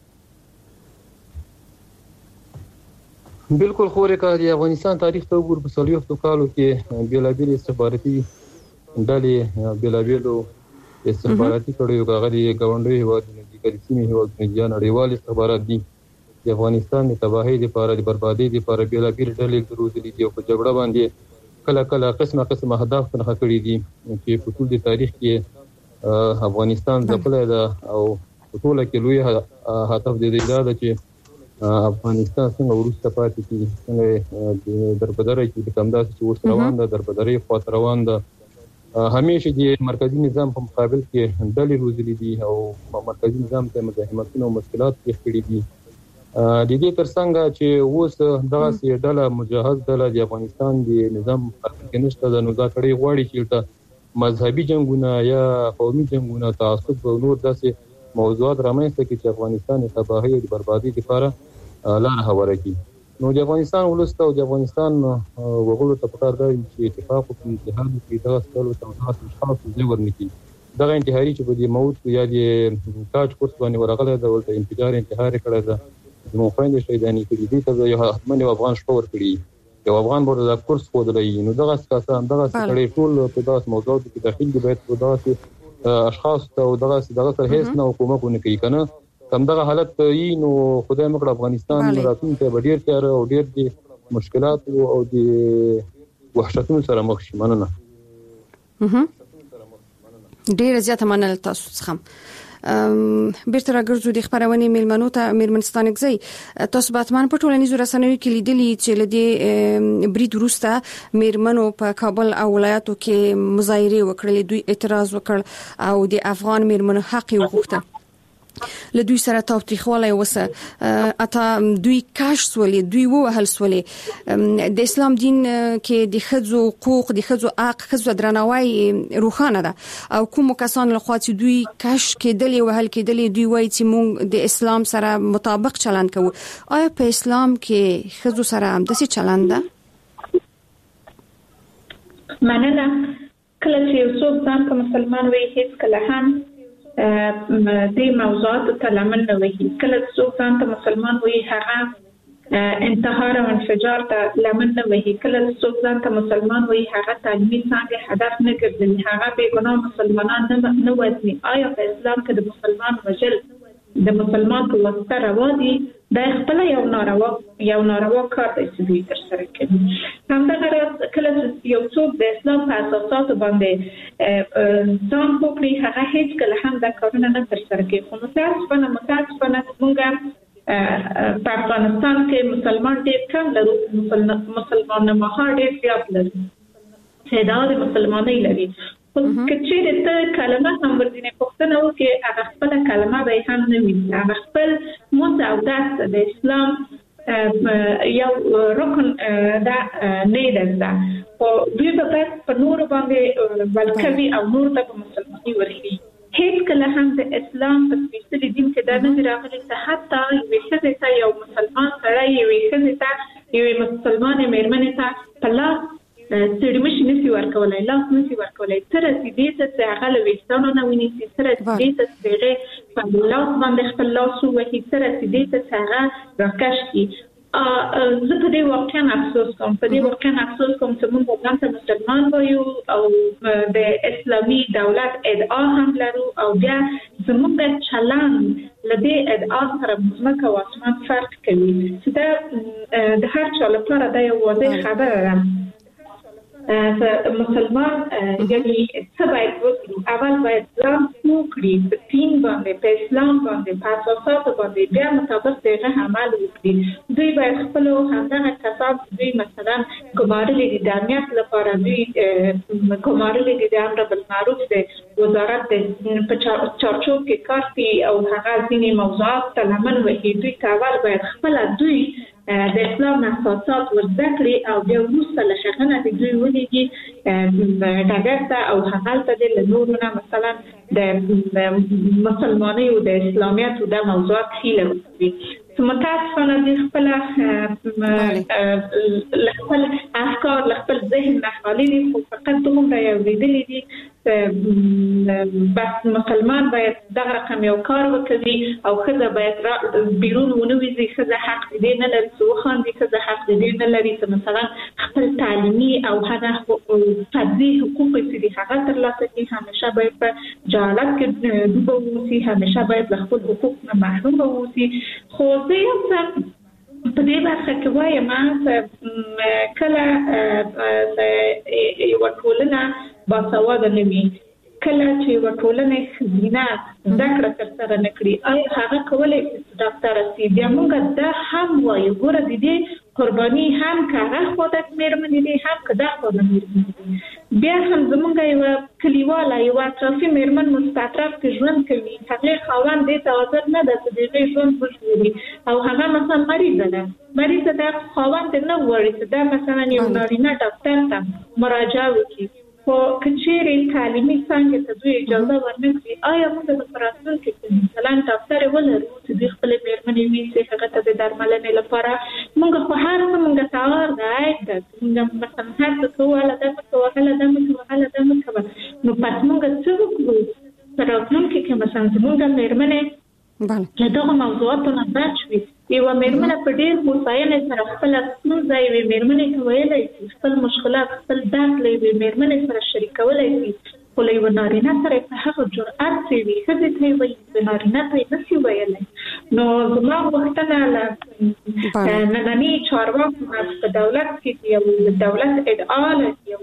K: بالکل خورې د افغانستان تاریخ ته وګورو، په 40 کالو کې بیلابیل استخباراتي ډلې بیلابیلو استخباراتي کړیو، هغه د ګاونډي هیوادونو دي، د سیمې هیوادونو دي، نړیوال استخبارات دي. د افغانستان د تباهۍ لپاره، د بربادۍ لپاره بیلابیل ډلې روزلې دي او په جګړه باندې کله کله قسمه اهداف نښه کړي دي چې په ټول د تاریخ کې افغانستان ځپلی ده او په ټوله کې لوی هدف د دې ده چې افغانستان څنګه وروسته پاتې کېږي، څنګه دربدرۍ کې د همداسې چې اوس روان ده، دربدرۍ خواته روان ده. همیشه د مرکزی نظام په مقابل کې ډلې روزلې دي او مرکزی نظام ته مزاحمتونه او مشکلات پیښ کړي دي. د دې ترڅنګ چې اوس دغسې ډله مجهز ډله د افغانستان د نظام کې نشته ده، نو دا کړی غواړي چې مذهبي جنګونه یا قومي جنګونه، تعصب او نور داسې موضوعات رامنځته کړي چې افغانستان د تباهۍ او د بربادۍ لپاره لاره هواره کړي. نو د افغانستان ولس ته او د افغانستان وګړو ته پکار دی چې اتفاق وکړي، اتحاد وکړي، دغسې ډلو ته دغسې اشخاصو ځای ورنکړي. دغه انتحاري چې په دې موت یا د تاج کورس باندې ورغلی ده، ورته انفجار انتحار یې کړی ده، زموږ خویندې شهیدانې کړي دي، ته یو حتمن یو افغان شپه ورکړي، یو افغان به ورته دا کورس ښودلی. نو دغسې کسان، دغسې سړی ټول په دغسې موضوعاتو کې داخل دي، باید په دغسې اشخاصو ته او دغسې دغه سره هېڅ نه کومک ونه کوي. که نه همدغه حالت وي نو خدای مکړه افغانستان راتلونکی به ډېر تیاره او ډېر د مشکلاتو او د وحشتونو سره مخ شي. مننه.
C: ډېره زیاته مننه تاسو څخه. بیرته راګرځو د خبرونې میلمنو ته. میرمنستان اگزی، تاسو به حتما په ټولنیزو رسنیو کې لیدلي چې له دې برید وروسته میرمنو په کابل او ولایاتو کې مظاهرې وکړلې، دوی اعتراض وکړ او د افغان میرمنو حق یې وغوښته. له دوی سره تاوتریخوالی وسه اته دوی کاش سولې دوی وهل سولې د اسلام دین کې د خځو حقوق د خځو حق خځو درناوی روښانه ده او کوم کسان له خوا چې دوی کاش کېدلې وهل کېدلې دوی وایي چې موږ د اسلام سره مطابق چلند کوو. آیا په اسلام کې خځو سره هم داسې چلند ده؟
E: مننه. کله چې یو څوک ځان ته مسلمان وي هیڅ کله هم دې موضوعات ته لمن نه وي. کله چې څوک ځان ته مسلمان وي هغه انتحار او انفجار ته لمن نه وي. کله چې څوک ځان ته مسلمان وي هغه تعلیمي څانګې هدف نه ګرځي، هغه بې ګناه مسلمانان نه وژني. آیا په اسلام کې د مسلمان وژل د مسلمان په واسطه روا دي؟ دا خپل یو ناروا کار دی چې دوی ترسره کوي. همدغه کله چې یو څوک د اسلام په اساساتو باندې ځان پوکړي هغه هیڅ کله هم دا کارونه نه ترسره کوي. خو متاسفانه موږ په افغانستان کې مسلمان ډېر کم لرو، مسلمان نماها ډېر زیات لري، تعداد مسلمانۍ لري. خو کچېرې ته کلمه هم ورځینې پوښتنه وکړې هغه خپله کلمه به یې هم نه وي، هغه خپل مونځ او درس د اسلام یو رکن دا نه ده زده، خو دوی به بس په نورو باندې ولکوي او نور ته په مسلماني ورښيي. هیڅ کله هم د اسلام په سپېڅلي دین کې دا نه دي راغلي چې حتی یوې ښځې ته یو مسلمان سړی یوې ښځې ته یوې مسلمانې مېرمنې ته په لاس سړمش نسی ورکولای، لاس نسی ورکولای، تر دې ته هغه له ویښتانو نه ونیسي، تر دې ته هغه په لاس باندې خپل لاس ووهي، تر دې ته هغه راکش کړي. زه په دې واقعا افسوس کوم چې موږ ځان ته مسلمان وایو او د اسلامي دولت ادعا هم لرو او بیا زموږ چلند له دې ادعا سره ځمکه او اسمان فرق کوي، چې دا د هر چا لپاره دا یو واضح خبره ده. مسلمان یعنی څه باید وکړي؟ اول باید ځان پوه کړي په دین باندې، په اسلام باندې، په اساساتو باندې، بیا مطابق د هغه عمل وکړي. دوی باید خپلو همدغه کسان چې دوی مثلا ګمارلي دي د امنیت لپاره، دوی ګمارلي دي د امر بالمعروف د وزارت په چارچوب کې کار کوي او هغه ځینې موضوعات ته لمن وهي، دوی ته اول باید خپله دوی د اسلام اساسات ورزده کړي او بیا وروسته له هغه نه د دوی ولیږي ډګر ته او هغلته د له نورو نه مثلا د مسلمانۍ او د اسلامیت او د موضوعات هیله وکړي. متاسفانه دوی خپل افکار له خپل ذهن نه خالي دي، خو فقط دومره یې اورېدلي دي بس مسلمان باید دغه رقم یو کار وکړي او ښځه باید بیرون ونه وځي، ښځه حق دې نه لري چې وخاندي، ښځه حق دې نه لري چې مثلا خپل تعلیمي او هغه فردي حقوق چې هغه ترلاسه کړي، همیشه باید په جهالت کې ډوبه واوسي، همیشه باید له خپل حقوق نه محروم واوسي. خو زه یو څه په دې برخه کې وایم چې کله یوه ټولنه باسواده نه وي، کله چې یوه ټولنه ښځینه زده کړه ترسره نه کړي، آیا هغه کولی شي ډاکټره شي؟ بیا موږ دا هم وایو ګوره د دې قرباني هم که هغه خوا د مېرمنې دی هم که دا خوا د مېرمنې دی. بیا هم زموږ یوه کلیواله یوه اطرافي مېرمن مستطرف کې ژوند کوي، هغې خاوند دې ته حاضر نه ده چې د هغې ژوند وژغوري او هغه مثلا مریضه ده، خاوند نه غواړي چې دا مثلا یو نارینه ډاکټر ته مراجعه وکړي. خو که چېرې تعلیمي څانګې ته دوی اجازه ورنه کړي، آیا موږ به په راتلونکي کې مثلا ډاکټرې ولرو چې دوی خپلې مېرمنې ویسي هغه ته د درملنې لپاره؟ موږ خو هر څه موږ ته عار ده، عیب ده، موږ مثلا هر څه کوو، هله دا مه کوه، هله دا مه کوه، هله دا مه کوه. نو پس موږ څه وکړو په راتلونکي کې مثلا زموږ مېرمنې له دغو موضوعاتو نه بچ وي؟ یوه مېرمنه په ډېر هوساینې سره خپله ستونزه یوې مېرمنې ته ویلی شي، خپل مشکلات خپل درد له یوې مېرمنې سره شریکولی شي، خو له یوه نارینه سره یې په هغه جرأت چې وي ښځې ته یې وایي، د نارینه ته یې نشي ویلی. نو زما غوښتنه له ننني چارواکو په دولت کې یو دولت ادعا لري، یو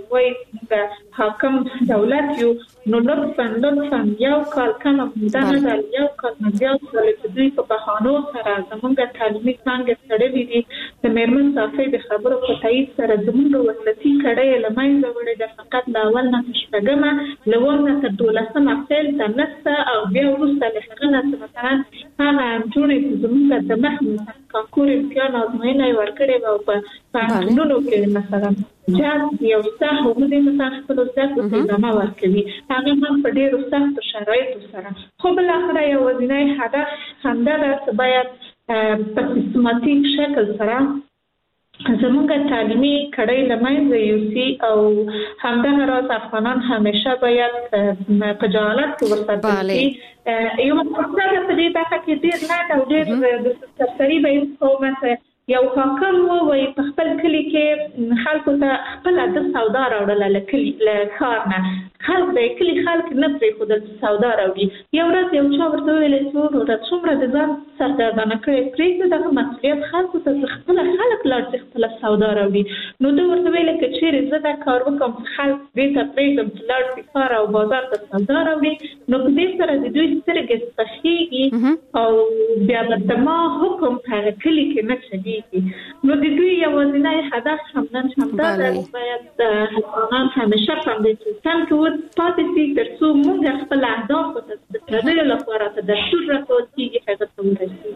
E: وای د حاکم دولت یو نو لطفا یو کال کم مدانه د یو کال مزیات ولې دوی په بهانو سره زمونږ تعلیمي څانګې سره دي د میرمن صافي د خبرو په تایید سره زمونږ وسلتي کړه لمنځه وړي د فقط د اول نه شپږمه لوړ تر 12 اپریل د نسته او بیا وروسته له هغه نه مثلا هغه جوړې زمونږ د محمد کاکور امتحان ازموینه ورکړې او په نونو کې مثلا جات یو څه هم دې مثلا خپل ځکه په نامه ورکوي هغه هم په ډېرو سختو شرایطو سره خو بل اخر یو ورځنی هدف همدغه چې باید په سیستماتیک شکل سره زمونږ تعلیمي کړه لمنځه یوسي او همدغه راز افغانان همیشه باید په جهالت کې ورسره یو مقصد په دې برخه کې ډېر نه او ډېر د تفسیری به کومه یو حاکم وای په خپل کلی کې خلکو ته خپل د سودا راوړل لکلی له کار نه خلک د کلی خلک نه پرې خو د سودا راوړي یو ورځ یو چا ورته ویل چې ورته څومره د ځان سردردانه کړی پرې د مسؤلیت خلکو ته خپل خلک لاړ خپل سودا راوړي نو دوی ورته ویل چې چیرې زه دا کار وکم خلک دې ته پرېږدم چې لاړ کار او بازار ته سودا راوړي نو په دې سره د دوی سترګې سپخېږي او بیا د دماغ حکم هغه کلی کې نه چلیږي نو د دوی یوازینی هدف همدا باید افغانان همیشه په دې سیستم کې پاتې شي ترڅو موږ خپل اهداف ته د ترلاسه لپاره د دستور راټول کیږي هغه ته ورسیږي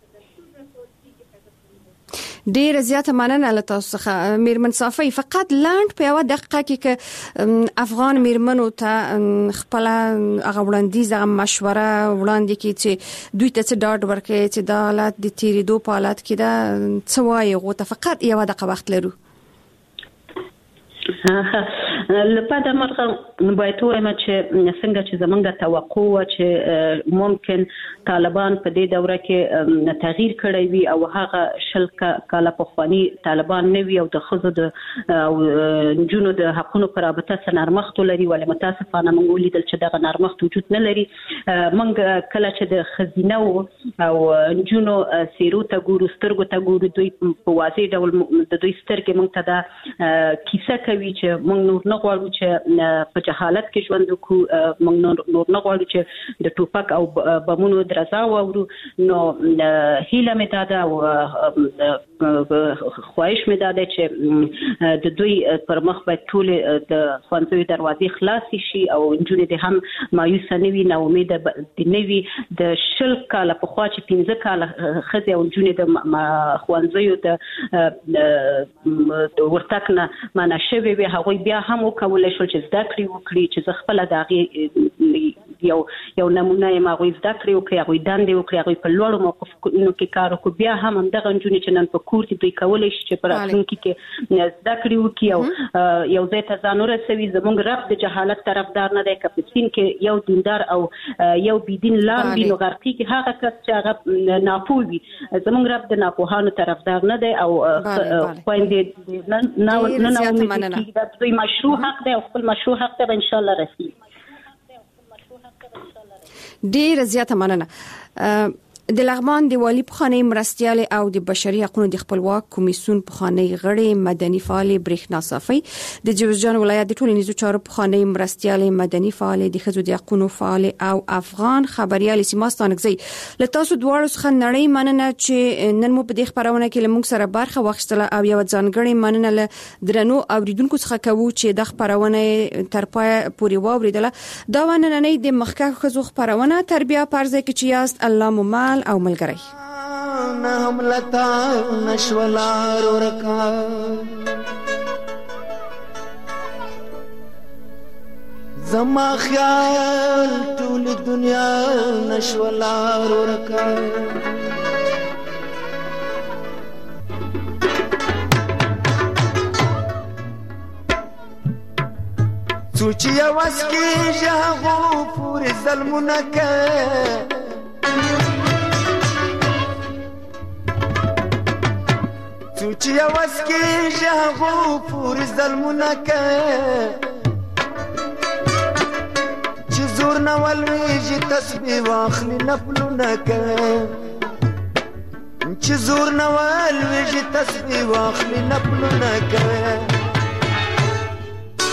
C: ډېر زیاته مننه له تاسو څخه میرمن صافي فقط لاند په یو دقیقه کې افغان میرمنو ته خپل هغه وړاندیز مشوره وړاندې کی چې دوی ته څه ډاډ ورکړي چې د حالت د تیریدو په حالت کې دا څه وایي غوته فقط یو دقیقه وخت لرو
D: لپاره مرغه باید وایم چې څنګه چې زمونږ توقع و چې ممکن طالبان په دې دوره کې تغییر کړی وي او هغه شل کاله پخوانی طالبان نه وي او د ښځو د نجونو د حقونو پر رابطه څه نرمښت لري ولې متاسفانه موږ ولیدل چې دغه نرمښت وجود نه لري موږ کله چې د ښځینه او نجونو سیرو ته ګورو سترګو ته ګورو دوی په واضح ډول د دوی سترګې موږ ته دا کیسه کوي چې موږ نور نه غواړو چې په جهالت کې ژوند وکړو موږ نور نه غواړو چې د ټوپک او بمونو درزا واورو نو هیله مې دا ده او خواهش مې دا ده چې د دوی پر مخ باید ټول د ښوونځیو دروازې خلاصې شي او نجونې د هم مایوسه نه وي ناامیده دې نه وي د 10 کاله پخوا چې 15 کاله ښځې او نجونې د ښوونځیو د ورتګ نه منع شوې وي هغوی بیا هم وکولای شول چې زده کړې وکړي چې زه خپله د هغې یو نمونه یم هغوی زده کړې وکړي هغوی دندې وکړي هغوی په لوړو موقفونو کې کار وکړو بیا هم همدغه نجونې چې نن په کور کې دوی کولی شي چې په راتلونکي کې زده کړې وکړي او یو ځای ته ځان ورسوي زموږ رب د جهالت طرفدار نه دی که په سین کې یو دیندار او یو بېدین لاړ وي نو غرقېږي هغه کس چې هغه ناپوه وي زموږ رب د ناپوهانو طرفدار نه دی او خویندې نه امیدې کېږي دا دوی مشروع حق دی او خپل مشروع حق ته به انشاءالله رسي
C: ډېر زیاته مننه د لغمان د والی پخوانی مرستیال او د بشري حقوقو د خپلواک کمیسیون پخوانی غړي مدني فعال برېښنا صافي د جوزجان ولایت د ټولنیزو چارو پخوانی مرستیال مدني فعال د ښځو د حقوقو فعال او افغان خبريال سیماستانګزي له تاسو دواړو څخه نړۍ مننه چې نن مو په دې خبرونه کې لمونږ سره برخه واخیستله او یو ځانګړی مننه له درنو اوریدونکو څخه کوو چې د خبرونه تر پای پورې واوریدله دا ونننې د مخکښ ښځو خبرونه تربیه پرځه کې چې یاست الله ممال او ملګری
L: نه حملتا نشولار ورکا زما خیال ټول دنیا نشولار ورکا سوچي واس کې ژغو پورې ظلمونه کوي سوچي واس کې ژغو پورې ظلمونه کوي چې زور نه ولويږي تسبیح واخلي نفلونه کوي چې زور نه ولويږي تسبیح واخلي نفلونه کوي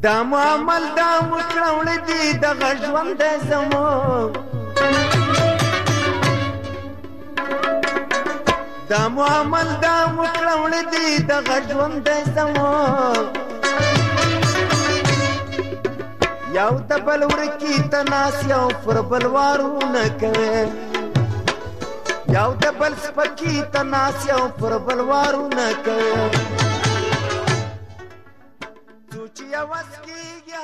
L: دا معامل دا مکړول دي د غژوند زمو دا معامل دا مکړول دي د غژوند زمو یو د بل ورکی تناس یو پر بلوارو نه کوي یو د بل سپکی تناس یو پر بلوارو نه کوي سوچ یو